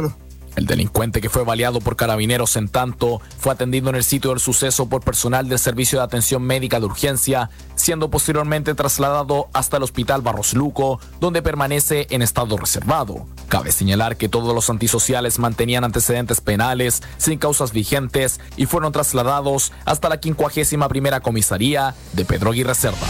El delincuente, que fue baleado por carabineros en tanto, fue atendido en el sitio del suceso por personal del Servicio de Atención Médica de Urgencia, siendo posteriormente trasladado hasta el Hospital Barros Luco, donde permanece en estado reservado. Cabe señalar que todos los antisociales mantenían antecedentes penales sin causas vigentes y fueron trasladados hasta la 51ª Comisaría de Pedro Aguirre Cerda.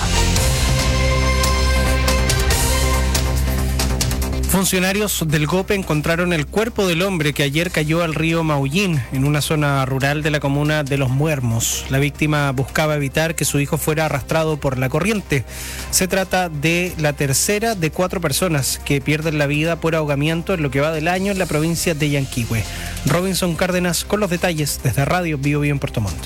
Funcionarios del GOPE encontraron el cuerpo del hombre que ayer cayó al río Maullín, en una zona rural de la comuna de Los Muermos. La víctima buscaba evitar que su hijo fuera arrastrado por la corriente. Se trata de la tercera de 4 personas que pierden la vida por ahogamiento en lo que va del año en la provincia de Yanquihue. Robinson Cárdenas con los detalles desde Radio Bio Bio en Puerto Montt.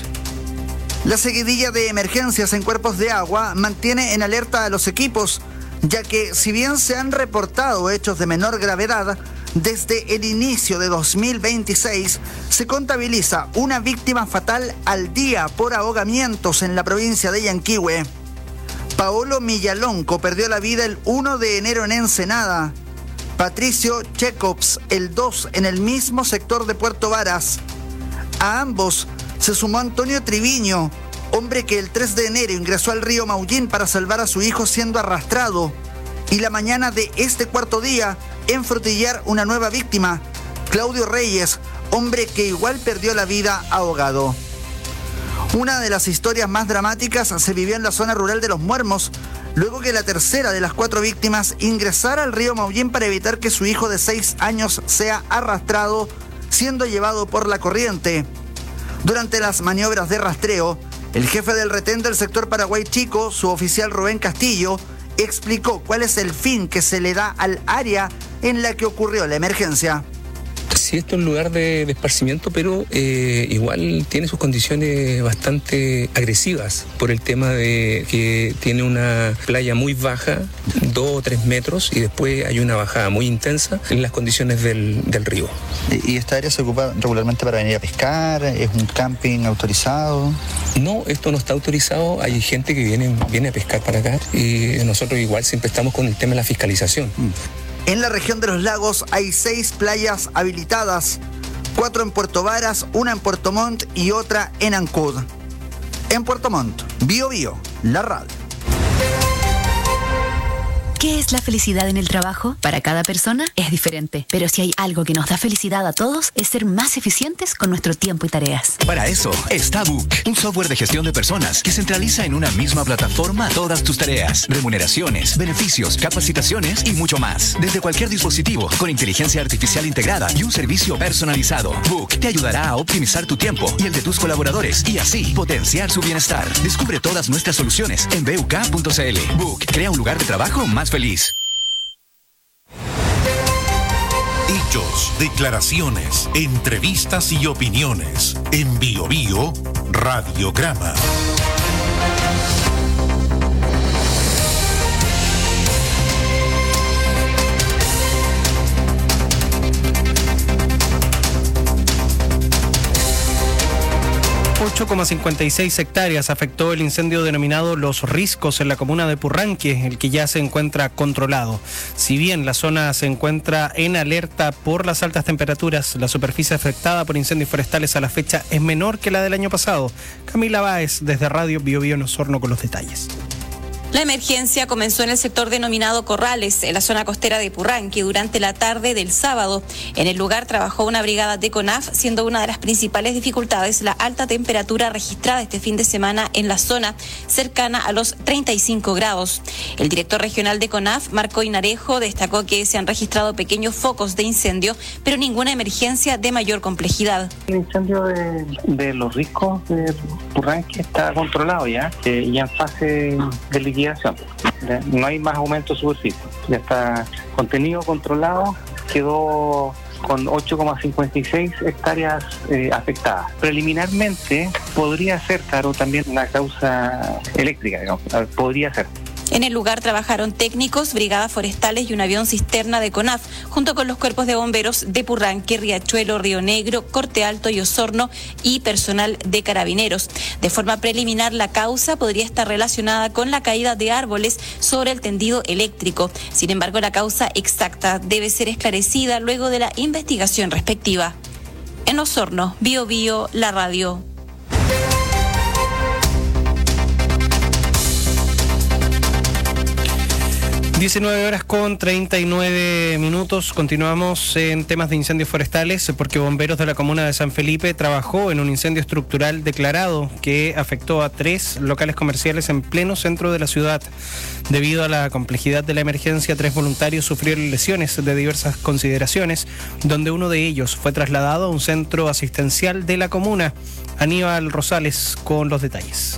La seguidilla de emergencias en cuerpos de agua mantiene en alerta a los equipos, ya que si bien se han reportado hechos de menor gravedad, desde el inicio de 2026 se contabiliza una víctima fatal al día por ahogamientos en la provincia de Yanquihue. Paolo Millalonco perdió la vida el 1 de enero en Ensenada. Patricio Checops el 2 en el mismo sector de Puerto Varas. A ambos se sumó Antonio Triviño, hombre que el 3 de enero ingresó al río Maullín para salvar a su hijo siendo arrastrado. Y la mañana de este cuarto día, en Frutillar, una nueva víctima, Claudio Reyes, hombre que igual perdió la vida ahogado. Una de las historias más dramáticas se vivió en la zona rural de Los Muermos, luego que la tercera de las 4 víctimas ingresara al río Maullín para evitar que su hijo de 6 años sea arrastrado, siendo llevado por la corriente. Durante las maniobras de rastreo, el jefe del retén del sector Paraguay Chico, suboficial Rubén Castillo, explicó cuál es el fin que se le da al área en la que ocurrió la emergencia. Sí, esto es un lugar de esparcimiento, pero igual tiene sus condiciones bastante agresivas por el tema de que tiene una playa muy baja, 2 o 3 metros, y después hay una bajada muy intensa en las condiciones del río. ¿Y esta área se ocupa regularmente para venir a pescar? ¿Es un camping autorizado? No, esto no está autorizado. Hay gente que viene a pescar para acá y nosotros igual siempre estamos con el tema de la fiscalización. En la región de los lagos hay 6 playas habilitadas, 4 en Puerto Varas, 1 en Puerto Montt y otra en Ancud. En Puerto Montt, Bio Bio, la radio. ¿Qué es la felicidad en el trabajo? Para cada persona es diferente, pero si hay algo que nos da felicidad a todos es ser más eficientes con nuestro tiempo y tareas. Para eso está Book, un software de gestión de personas que centraliza en una misma plataforma todas tus tareas, remuneraciones, beneficios, capacitaciones y mucho más. Desde cualquier dispositivo, con inteligencia artificial integrada y un servicio personalizado. Book te ayudará a optimizar tu tiempo y el de tus colaboradores y así potenciar su bienestar. Descubre todas nuestras soluciones en buk.cl. Book crea un lugar de trabajo más feliz. Hechos, declaraciones, entrevistas y opiniones. En Bio Bio, Radiograma. ...8,56 hectáreas afectó el incendio denominado Los Riscos en la comuna de Purranque, el que ya se encuentra controlado. Si bien la zona se encuentra en alerta por las altas temperaturas, la superficie afectada por incendios forestales a la fecha es menor que la del año pasado. Camila Báez, desde Radio Bio Bio en Osorno, con los detalles. La emergencia comenzó en el sector denominado Corrales, en la zona costera de Purranque, durante la tarde del sábado. En el lugar trabajó una brigada de CONAF, siendo una de las principales dificultades la alta temperatura registrada este fin de semana en la zona, cercana a los 35 grados. El director regional de CONAF, Marco Inarejo, destacó que se han registrado pequeños focos de incendio, pero ninguna emergencia de mayor complejidad. El incendio de Los Riscos de Purranque está controlado ya en fase de liquidación. No hay más aumento de superficie, ya está contenido, controlado, quedó con 8,56 hectáreas afectadas. Preliminarmente podría ser, claro, también una causa eléctrica, digamos, podría ser. En el lugar trabajaron técnicos, brigadas forestales y un avión cisterna de CONAF, junto con los cuerpos de bomberos de Purranque, Riachuelo, Río Negro, Corte Alto y Osorno y personal de Carabineros. De forma preliminar, la causa podría estar relacionada con la caída de árboles sobre el tendido eléctrico. Sin embargo, la causa exacta debe ser esclarecida luego de la investigación respectiva. En Osorno, Bio Bio, la radio. 19:39. Continuamos en temas de incendios forestales porque bomberos de la comuna de San Felipe trabajó en un incendio estructural declarado que afectó a 3 locales comerciales en pleno centro de la ciudad. Debido a la complejidad de la emergencia, 3 voluntarios sufrieron lesiones de diversas consideraciones, donde uno de ellos fue trasladado a un centro asistencial de la comuna. Aníbal Rosales con los detalles.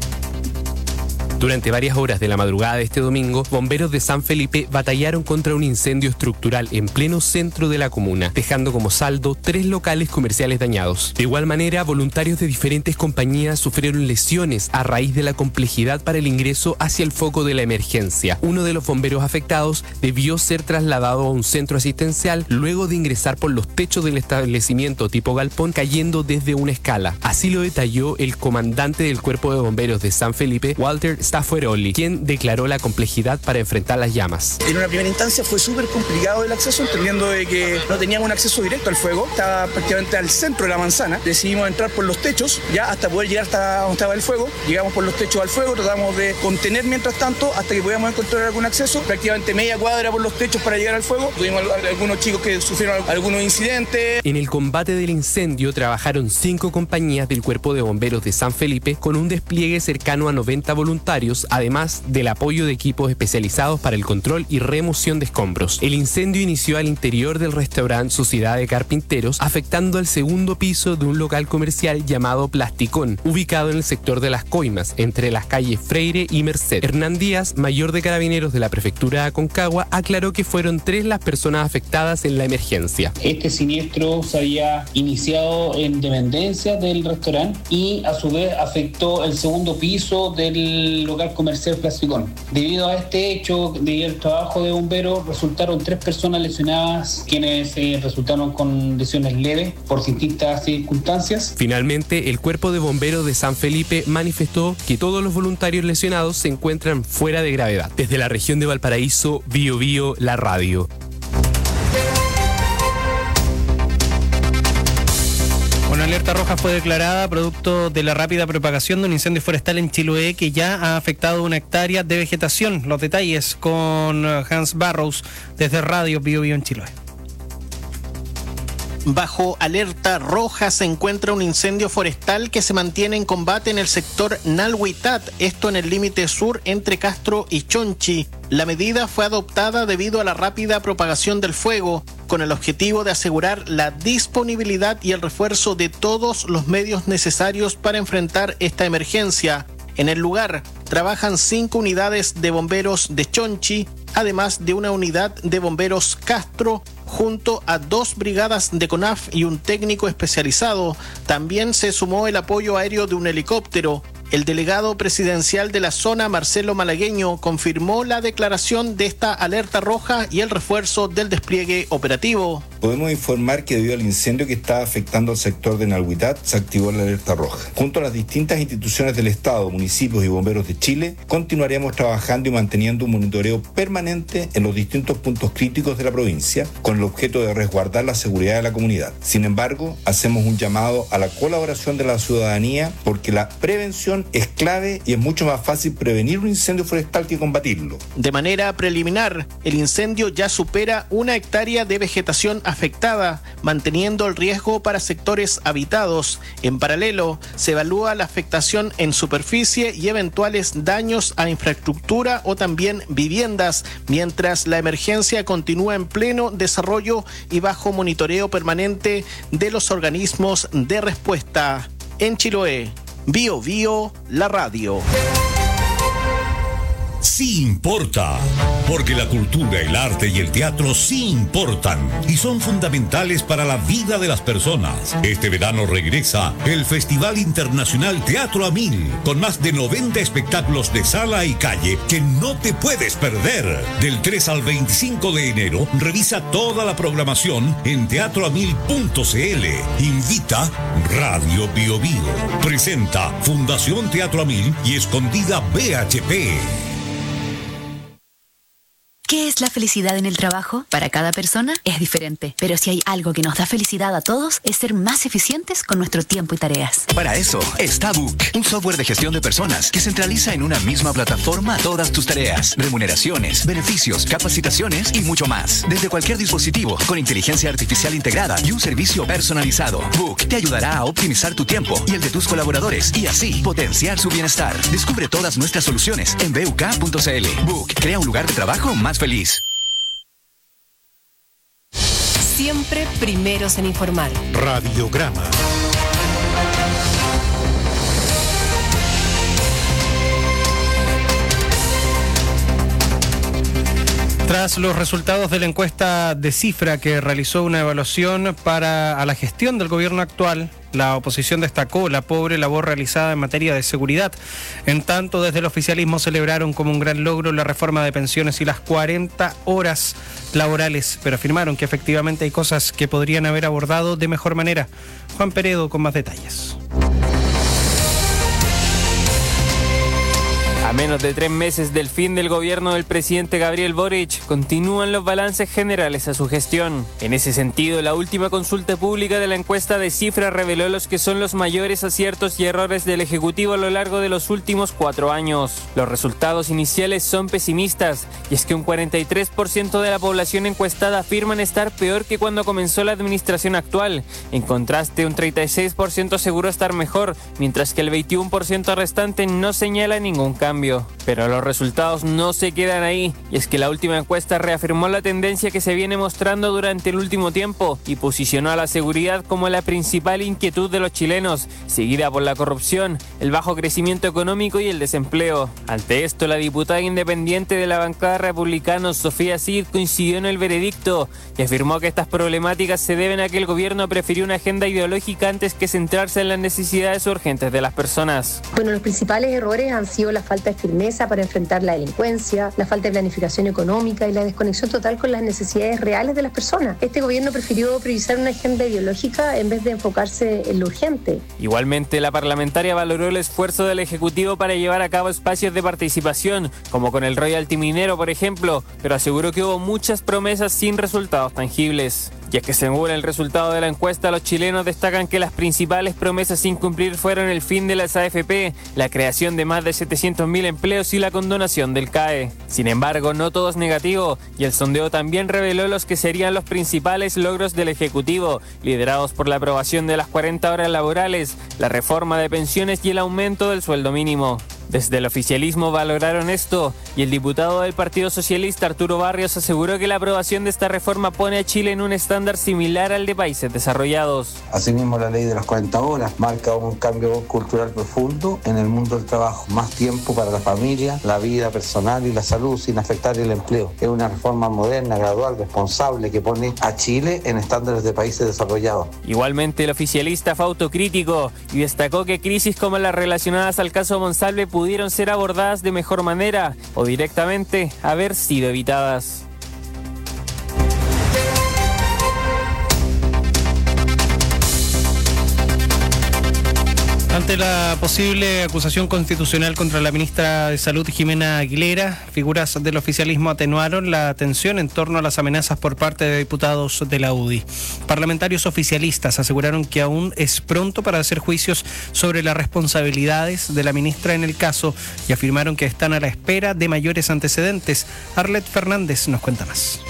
Durante varias horas de la madrugada de este domingo, bomberos de San Felipe batallaron contra un incendio estructural en pleno centro de la comuna, dejando como saldo 3 locales comerciales dañados. De igual manera, voluntarios de diferentes compañías sufrieron lesiones a raíz de la complejidad para el ingreso hacia el foco de la emergencia. Uno de los bomberos afectados debió ser trasladado a un centro asistencial luego de ingresar por los techos del establecimiento tipo galpón cayendo desde una escala. Así lo detalló el comandante del Cuerpo de Bomberos de San Felipe, Walter Stafferoli, quien declaró la complejidad para enfrentar las llamas. En una primera instancia fue súper complicado el acceso, entendiendo de que no teníamos un acceso directo al fuego, estaba prácticamente al centro de la manzana. Decidimos entrar por los techos, ya hasta poder llegar hasta donde estaba el fuego. Llegamos por los techos al fuego, tratamos de contener mientras tanto hasta que podíamos encontrar algún acceso, prácticamente media cuadra por los techos para llegar al fuego. Tuvimos algunos chicos que sufrieron algunos incidentes. En el combate del incendio trabajaron 5 compañías del Cuerpo de Bomberos de San Felipe con un despliegue cercano a 90 voluntarios, además del apoyo de equipos especializados para el control y remoción de escombros. El incendio inició al interior del restaurante Sociedad de Carpinteros, afectando al segundo piso de un local comercial llamado Plasticón, ubicado en el sector de Las Coimas, entre las calles Freire y Merced. Hernán Díaz, mayor de Carabineros de la Prefectura de Aconcagua, aclaró que fueron 3 las personas afectadas en la emergencia. Este siniestro se había iniciado en dependencias del restaurante y a su vez afectó el segundo piso del local comercial Plasticón. Debido a este hecho, debido al trabajo de bomberos, resultaron 3 personas lesionadas, quienes resultaron con lesiones leves por distintas circunstancias. Finalmente, el Cuerpo de Bomberos de San Felipe manifestó que todos los voluntarios lesionados se encuentran fuera de gravedad. Desde la región de Valparaíso, Bio Bio, la radio. Una alerta roja fue declarada producto de la rápida propagación de un incendio forestal en Chiloé que ya ha afectado 1 hectárea de vegetación. Los detalles con Hans Barrows desde Radio Bio Bio en Chiloé. Bajo alerta roja se encuentra un incendio forestal que se mantiene en combate en el sector Nalhuitat, esto en el límite sur entre Castro y Chonchi. La medida fue adoptada debido a la rápida propagación del fuego, con el objetivo de asegurar la disponibilidad y el refuerzo de todos los medios necesarios para enfrentar esta emergencia. En el lugar trabajan 5 unidades de bomberos de Chonchi, además de una unidad de bomberos Castro, junto a 2 brigadas de CONAF y un técnico especializado. También se sumó el apoyo aéreo de un helicóptero. El delegado presidencial de la zona, Marcelo Malagueño, confirmó la declaración de esta alerta roja y el refuerzo del despliegue operativo. Podemos informar que debido al incendio que está afectando al sector de Nalhuitat, se activó la alerta roja. Junto a las distintas instituciones del Estado, municipios y bomberos de Chile, continuaremos trabajando y manteniendo un monitoreo permanente en los distintos puntos críticos de la provincia, con el objeto de resguardar la seguridad de la comunidad. Sin embargo, hacemos un llamado a la colaboración de la ciudadanía porque la prevención es clave y es mucho más fácil prevenir un incendio forestal que combatirlo. De manera preliminar, el incendio ya supera 1 hectárea de vegetación afectada, manteniendo el riesgo para sectores habitados. En paralelo, se evalúa la afectación en superficie y eventuales daños a infraestructura o también viviendas, mientras la emergencia continúa en pleno desarrollo y bajo monitoreo permanente de los organismos de respuesta. En Chiloé, Bio Bio, la radio. sí importa, porque la cultura, el arte y el teatro sí importan y son fundamentales para la vida de las personas. Este verano regresa el Festival Internacional Teatro a Mil, con más de 90 espectáculos de sala y calle que no te puedes perder. Del 3 al 25 de enero, revisa toda la programación en teatroamil.cl. Invita Radio Bio Bio. Presenta Fundación Teatro a Mil y Escondida BHP. ¿Qué es la felicidad en el trabajo? Para cada persona es diferente, pero si hay algo que nos da felicidad a todos es ser más eficientes con nuestro tiempo y tareas. Para eso está Book, un software de gestión de personas que centraliza en una misma plataforma todas tus tareas, remuneraciones, beneficios, capacitaciones y mucho más. Desde cualquier dispositivo, con inteligencia artificial integrada y un servicio personalizado. Book te ayudará a optimizar tu tiempo y el de tus colaboradores y así potenciar su bienestar. Descubre todas nuestras soluciones en buk.cl. Book crea un lugar de trabajo más feliz. Siempre primeros en informar. Radiograma. Tras los resultados de la encuesta de Cifra, que realizó una evaluación a la gestión del gobierno actual, la oposición destacó la pobre labor realizada en materia de seguridad. En tanto, desde el oficialismo celebraron como un gran logro la reforma de pensiones y las 40 horas laborales, pero afirmaron que efectivamente hay cosas que podrían haber abordado de mejor manera. Juan Peredo con más detalles. A menos de 3 meses del fin del gobierno del presidente Gabriel Boric, continúan los balances generales a su gestión. En ese sentido, la última consulta pública de la encuesta de Cifra reveló los que son los mayores aciertos y errores del Ejecutivo a lo largo de los últimos 4 años. Los resultados iniciales son pesimistas, y es que un 43% de la población encuestada afirman estar peor que cuando comenzó la administración actual. En contraste, un 36% aseguró estar mejor, mientras que el 21% restante no señala ningún cambio. Pero los resultados no se quedan ahí, y es que la última encuesta reafirmó la tendencia que se viene mostrando durante el último tiempo y posicionó a la seguridad como la principal inquietud de los chilenos, seguida por la corrupción, el bajo crecimiento económico y el desempleo. Ante esto, la diputada independiente de la bancada republicana, Sofía Cid, coincidió en el veredicto y afirmó que estas problemáticas se deben a que el gobierno prefirió una agenda ideológica antes que centrarse en las necesidades urgentes de las personas. Bueno, los principales errores han sido la falta de firmeza para enfrentar la delincuencia, la falta de planificación económica y la desconexión total con las necesidades reales de las personas. Este gobierno prefirió priorizar una agenda ideológica en vez de enfocarse en lo urgente. Igualmente, la parlamentaria valoró el esfuerzo del Ejecutivo para llevar a cabo espacios de participación, como con el royalty minero, por ejemplo, pero aseguró que hubo muchas promesas sin resultados tangibles. Y es que según el resultado de la encuesta, los chilenos destacan que las principales promesas sin cumplir fueron el fin de las AFP, la creación de más de 700.000 empleos y la condonación del CAE. Sin embargo, no todo es negativo, y el sondeo también reveló los que serían los principales logros del Ejecutivo, liderados por la aprobación de las 40 horas laborales, la reforma de pensiones y el aumento del sueldo mínimo. Desde el oficialismo valoraron esto, y el diputado del Partido Socialista, Arturo Barrios, aseguró que la aprobación de esta reforma pone a Chile en un estándar similar al de países desarrollados. Asimismo, la ley de las 40 horas marca un cambio cultural profundo en el mundo del trabajo. Más tiempo para la familia, la vida personal y la salud sin afectar el empleo. Es una reforma moderna, gradual, responsable, que pone a Chile en estándares de países desarrollados. Igualmente, el oficialista fue autocrítico y destacó que crisis como las relacionadas al caso Monsalve pudieron ser abordadas de mejor manera o directamente haber sido evitadas. Ante la posible acusación constitucional contra la ministra de Salud, Jimena Aguilera, figuras del oficialismo atenuaron la tensión en torno a las amenazas por parte de diputados de la UDI. Parlamentarios oficialistas aseguraron que aún es pronto para hacer juicios sobre las responsabilidades de la ministra en el caso y afirmaron que están a la espera de mayores antecedentes. Arlet Fernández nos cuenta más.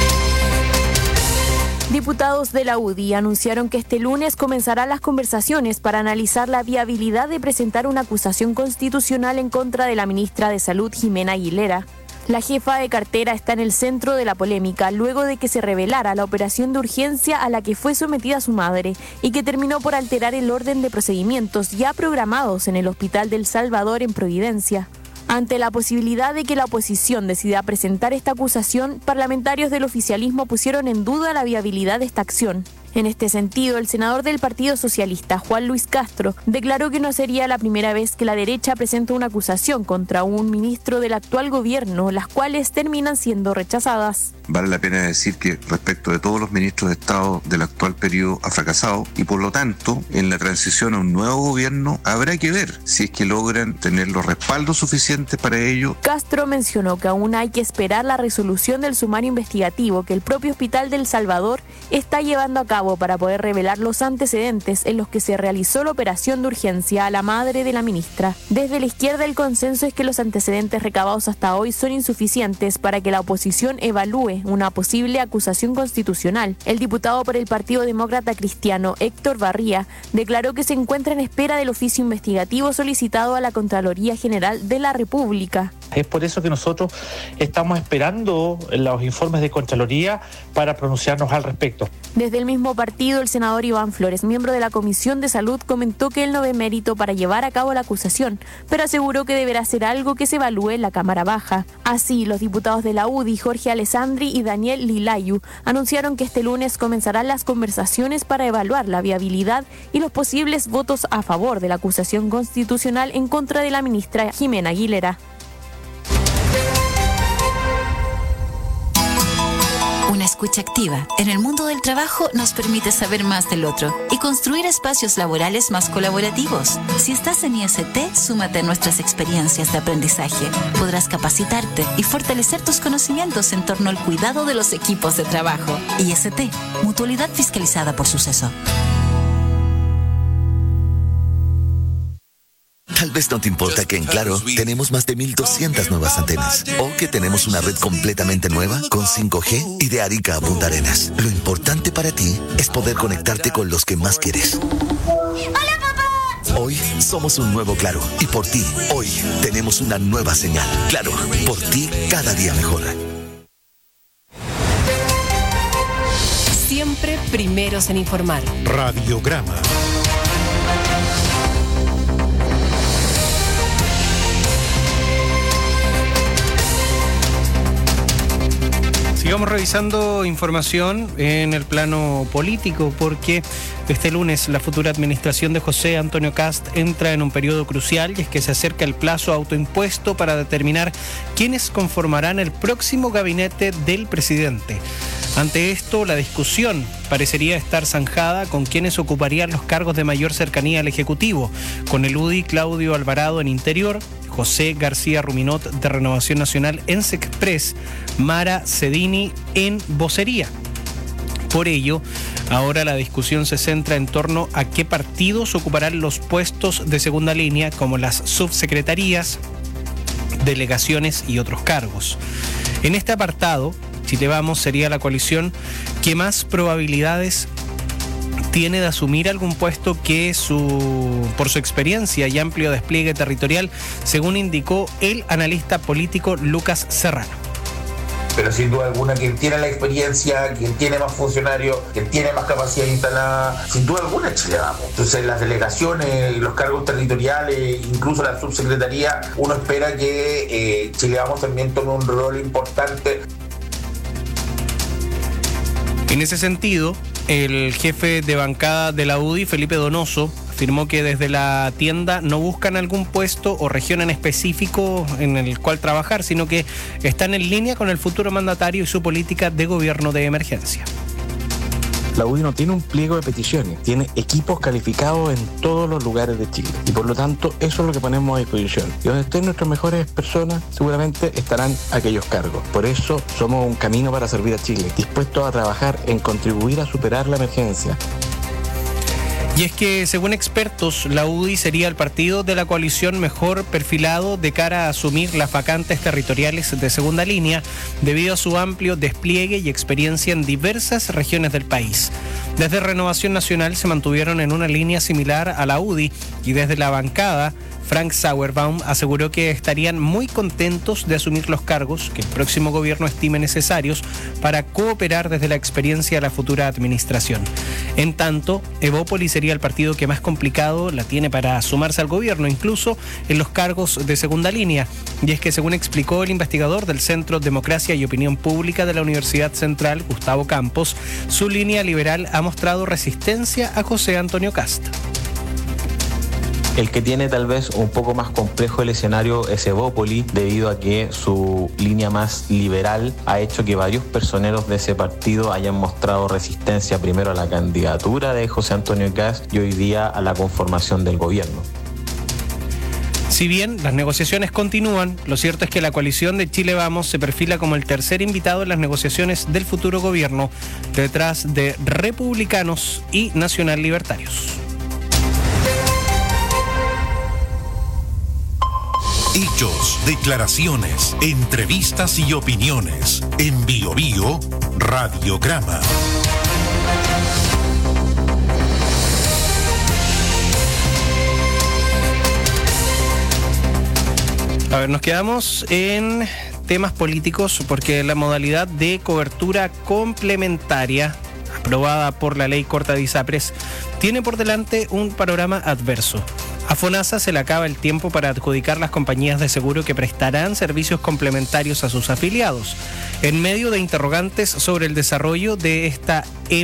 Diputados de la UDI anunciaron que este lunes comenzarán las conversaciones para analizar la viabilidad de presentar una acusación constitucional en contra de la ministra de Salud, Jimena Aguilera. La jefa de cartera está en el centro de la polémica luego de que se revelara la operación de urgencia a la que fue sometida su madre y que terminó por alterar el orden de procedimientos ya programados en el Hospital del Salvador en Providencia. Ante la posibilidad de que la oposición decida presentar esta acusación, parlamentarios del oficialismo pusieron en duda la viabilidad de esta acción. En este sentido, el senador del Partido Socialista, Juan Luis Castro, declaró que no sería la primera vez que la derecha presenta una acusación contra un ministro del actual gobierno, las cuales terminan siendo rechazadas. Vale la pena decir que respecto de todos los ministros de Estado del actual periodo ha fracasado y por lo tanto en la transición a un nuevo gobierno habrá que ver si es que logran tener los respaldos suficientes para ello. Castro mencionó que aún hay que esperar la resolución del sumario investigativo que el propio Hospital del Salvador está llevando a cabo para poder revelar los antecedentes en los que se realizó la operación de urgencia a la madre de la ministra. Desde la izquierda el consenso es que los antecedentes recabados hasta hoy son insuficientes para que la oposición evalúe una posible acusación constitucional. El diputado por el Partido Demócrata Cristiano, Héctor Barría, declaró que se encuentra en espera del oficio investigativo solicitado a la Contraloría General de la República. Es por eso que nosotros estamos esperando los informes de Contraloría para pronunciarnos al respecto. Desde el mismo partido, el senador Iván Flores, miembro de la Comisión de Salud, comentó que él no ve mérito para llevar a cabo la acusación, pero aseguró que deberá ser algo que se evalúe en la Cámara Baja. Así, los diputados de la UDI, Jorge Alessandri y Daniel Lilayu, anunciaron que este lunes comenzarán las conversaciones para evaluar la viabilidad y los posibles votos a favor de la acusación constitucional en contra de la ministra Jimena Aguilera. Una escucha activa en el mundo del trabajo nos permite saber más del otro y construir espacios laborales más colaborativos. Si estás en IST, súmate a nuestras experiencias de aprendizaje. Podrás capacitarte y fortalecer tus conocimientos en torno al cuidado de los equipos de trabajo. IST, mutualidad fiscalizada por Suceso. Tal vez no te importa que en Claro tenemos más de 1,200 nuevas antenas o que tenemos una red completamente nueva con 5G y de Arica a Punta Arenas. Lo importante para ti es poder conectarte con los que más quieres. ¡Hola, papá! Hoy somos un nuevo Claro y por ti, hoy tenemos una nueva señal. Claro, por ti cada día mejor. Siempre primeros en informar. Radiograma. Sigamos revisando información en el plano político porque este lunes la futura administración de José Antonio Kast entra en un periodo crucial y es que se acerca el plazo autoimpuesto para determinar quiénes conformarán el próximo gabinete del presidente. Ante esto, la discusión parecería estar zanjada con quienes ocuparían los cargos de mayor cercanía al Ejecutivo, con el UDI Claudio Alvarado en Interior, José García Ruminot de Renovación Nacional en Sexpress, Mara Cedini en Vocería. Por ello, ahora la discusión se centra en torno a qué partidos ocuparán los puestos de segunda línea, como las subsecretarías, delegaciones y otros cargos. En este apartado, Chile Vamos sería la coalición que más probabilidades tiene de asumir algún puesto que por su experiencia y amplio despliegue territorial, según indicó el analista político Lucas Serrano. Pero sin duda alguna, quien tiene la experiencia, quien tiene más funcionarios, quien tiene más capacidad instalada, sin duda alguna Chile Vamos. Entonces las delegaciones y los cargos territoriales, incluso la subsecretaría, uno espera que Chile Vamos también tome un rol importante. En ese sentido, el jefe de bancada de la UDI, Felipe Donoso, afirmó que desde la tienda no buscan algún puesto o región en específico en el cual trabajar, sino que están en línea con el futuro mandatario y su política de gobierno de emergencia. La UDI no tiene un pliego de peticiones, tiene equipos calificados en todos los lugares de Chile y por lo tanto eso es lo que ponemos a disposición. Y donde estén nuestras mejores personas seguramente estarán aquellos cargos. Por eso somos un camino para servir a Chile, dispuestos a trabajar en contribuir a superar la emergencia. Y es que, según expertos, la UDI sería el partido de la coalición mejor perfilado de cara a asumir las vacantes territoriales de segunda línea debido a su amplio despliegue y experiencia en diversas regiones del país. Desde Renovación Nacional se mantuvieron en una línea similar a la UDI y desde la bancada Frank Sauerbaum, aseguró que estarían muy contentos de asumir los cargos que el próximo gobierno estime necesarios para cooperar desde la experiencia de la futura administración. En tanto, Evópoli sería el partido que más complicado la tiene para sumarse al gobierno, incluso en los cargos de segunda línea. Y es que, según explicó el investigador del Centro Democracia y Opinión Pública de la Universidad Central, Gustavo Campos, su línea liberal ha mostrado resistencia a José Antonio Kast. El que tiene tal vez un poco más complejo el escenario es Evópoli, debido a que su línea más liberal ha hecho que varios personeros de ese partido hayan mostrado resistencia primero a la candidatura de José Antonio Kast y hoy día a la conformación del gobierno. Si bien las negociaciones continúan, lo cierto es que la coalición de Chile Vamos se perfila como el tercer invitado en las negociaciones del futuro gobierno, detrás de republicanos y nacional libertarios. Hechos, declaraciones, entrevistas y opiniones. En Bio Bio, Radiograma. A ver, nos quedamos en temas políticos porque la modalidad de cobertura complementaria aprobada por la ley corta de ISAPRES tiene por delante un panorama adverso. A FONASA se le acaba el tiempo para adjudicar las compañías de seguro que prestarán servicios complementarios a sus afiliados. En medio de interrogantes sobre el desarrollo de esta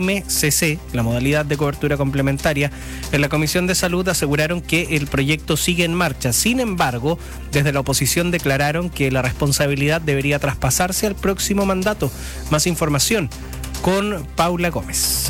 MCC, la modalidad de cobertura complementaria, en la Comisión de Salud aseguraron que el proyecto sigue en marcha. Sin embargo, desde la oposición declararon que la responsabilidad debería traspasarse al próximo mandato. Más información con Paula Gómez.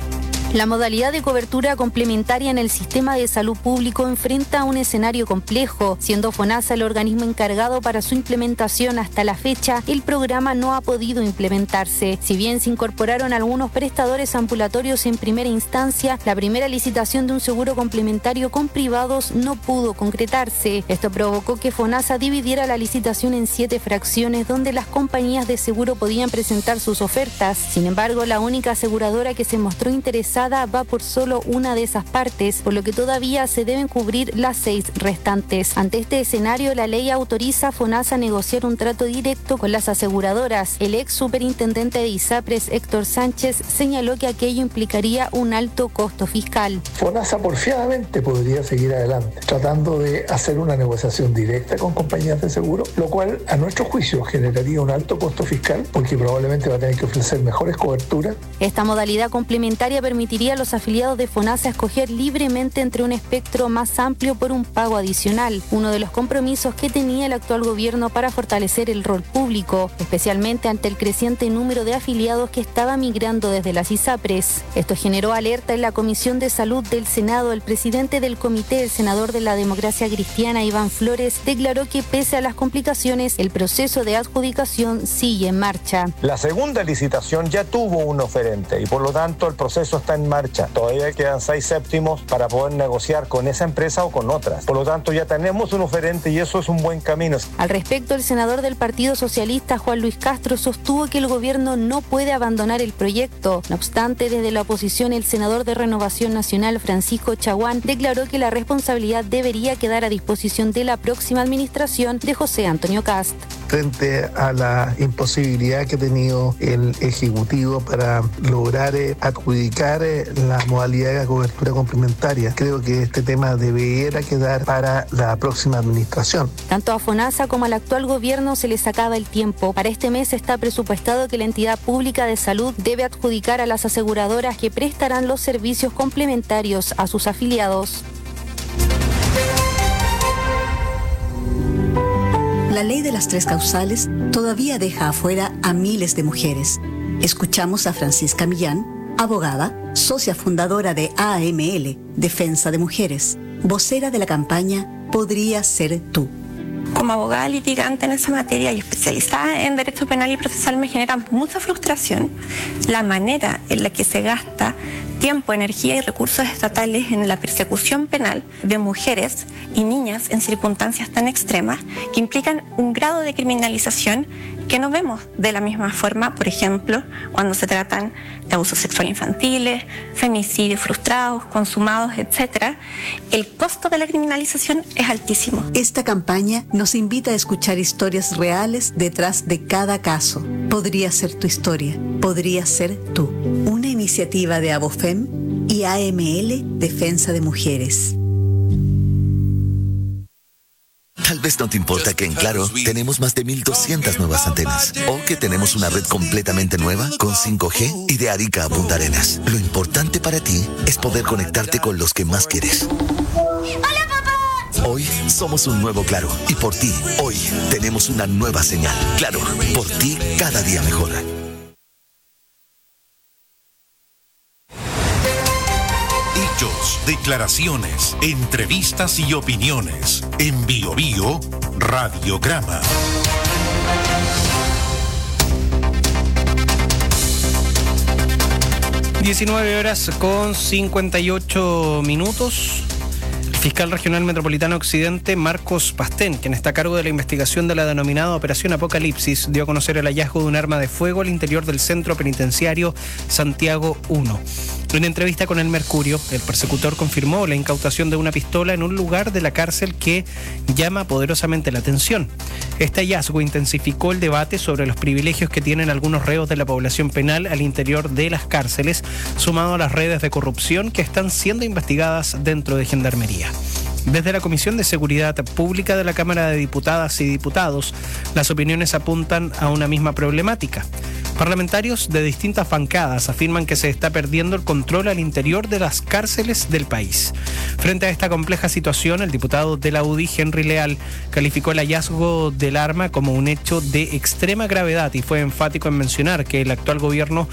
La modalidad de cobertura complementaria en el sistema de salud público enfrenta un escenario complejo, siendo FONASA el organismo encargado para su implementación. Hasta la fecha, el programa no ha podido implementarse. Si bien se incorporaron algunos prestadores ambulatorios en primera instancia, la primera licitación de un seguro complementario con privados no pudo concretarse. Esto provocó que FONASA dividiera la licitación en 7 fracciones donde las compañías de seguro podían presentar sus ofertas. Sin embargo, la única aseguradora que se mostró interesada va por solo una de esas partes, por lo que todavía se deben cubrir las 6 restantes. Ante este escenario, la ley autoriza a FONASA a negociar un trato directo con las aseguradoras. El ex superintendente de ISAPRES, Héctor Sánchez, señaló que aquello implicaría un alto costo fiscal. FONASA porfiadamente podría seguir adelante, tratando de hacer una negociación directa con compañías de seguro, lo cual a nuestro juicio generaría un alto costo fiscal porque probablemente va a tener que ofrecer mejores coberturas. Esta modalidad complementaria permitiría a los afiliados de FONASA escoger libremente entre un espectro más amplio por un pago adicional, uno de los compromisos que tenía el actual gobierno para fortalecer el rol público, especialmente ante el creciente número de afiliados que estaba migrando desde las ISAPRES. Esto generó alerta en la Comisión de Salud del Senado. El presidente del comité, el senador de la Democracia Cristiana, Iván Flores, declaró que pese a las complicaciones, el proceso de adjudicación sigue en marcha. La segunda licitación ya tuvo un oferente y por lo tanto el proceso está en marcha. Todavía quedan 6/7 para poder negociar con esa empresa o con otras. Por lo tanto, ya tenemos un oferente y eso es un buen camino. Al respecto, el senador del Partido Socialista, Juan Luis Castro, sostuvo que el gobierno no puede abandonar el proyecto. No obstante, desde la oposición, el senador de Renovación Nacional, Francisco Chaguán, declaró que la responsabilidad debería quedar a disposición de la próxima administración de José Antonio Kast. Frente a la imposibilidad que ha tenido el Ejecutivo para lograr adjudicar la modalidad de cobertura complementaria, creo que este tema debiera quedar para la próxima administración. Tanto a FONASA como al actual gobierno se les acaba el tiempo. Para este mes está presupuestado que la entidad pública de salud debe adjudicar a las aseguradoras que prestarán los servicios complementarios a sus afiliados. La ley de las 3 causales todavía deja afuera a miles de mujeres. Escuchamos a Francisca Millán, abogada, socia fundadora de AML, Defensa de Mujeres, vocera de la campaña Podría Ser Tú. Como abogada litigante en esa materia y especializada en derecho penal y procesal me genera mucha frustración la manera en la que se gasta tiempo, energía y recursos estatales en la persecución penal de mujeres y niñas en circunstancias tan extremas que implican un grado de criminalización que no vemos de la misma forma, por ejemplo, cuando se tratan de abusos sexuales infantiles, femicidios frustrados, consumados, etc. El costo de la criminalización es altísimo. Esta campaña nos invita a escuchar historias reales detrás de cada caso. Podría ser tu historia, podría ser tú. Una iniciativa de Abofem y AML Defensa de Mujeres. Tal vez no te importa que en Claro tenemos más de 1,200 nuevas antenas o que tenemos una red completamente nueva con 5G y de Arica a Punta Arenas. Lo importante para ti es poder conectarte con los que más quieres. ¡Hola, papá! Hoy somos un nuevo Claro y por ti, hoy tenemos una nueva señal. Claro, por ti cada día mejor. Hechos, declaraciones, entrevistas y opiniones. En Bio Bio, Radiograma. (19:58). El fiscal regional metropolitano Occidente, Marcos Pastén, quien está a cargo de la investigación de la denominada Operación Apocalipsis, dio a conocer el hallazgo de un arma de fuego al interior del centro penitenciario Santiago 1. En entrevista con El Mercurio, el persecutor confirmó la incautación de una pistola en un lugar de la cárcel que llama poderosamente la atención. Este hallazgo intensificó el debate sobre los privilegios que tienen algunos reos de la población penal al interior de las cárceles, sumado a las redes de corrupción que están siendo investigadas dentro de Gendarmería. Desde la Comisión de Seguridad Pública de la Cámara de Diputadas y Diputados, las opiniones apuntan a una misma problemática. Parlamentarios de distintas bancadas afirman que se está perdiendo el control al interior de las cárceles del país. Frente a esta compleja situación, el diputado de la UDI, Henry Leal, calificó el hallazgo del arma como un hecho de extrema gravedad y fue enfático en mencionar que el actual gobierno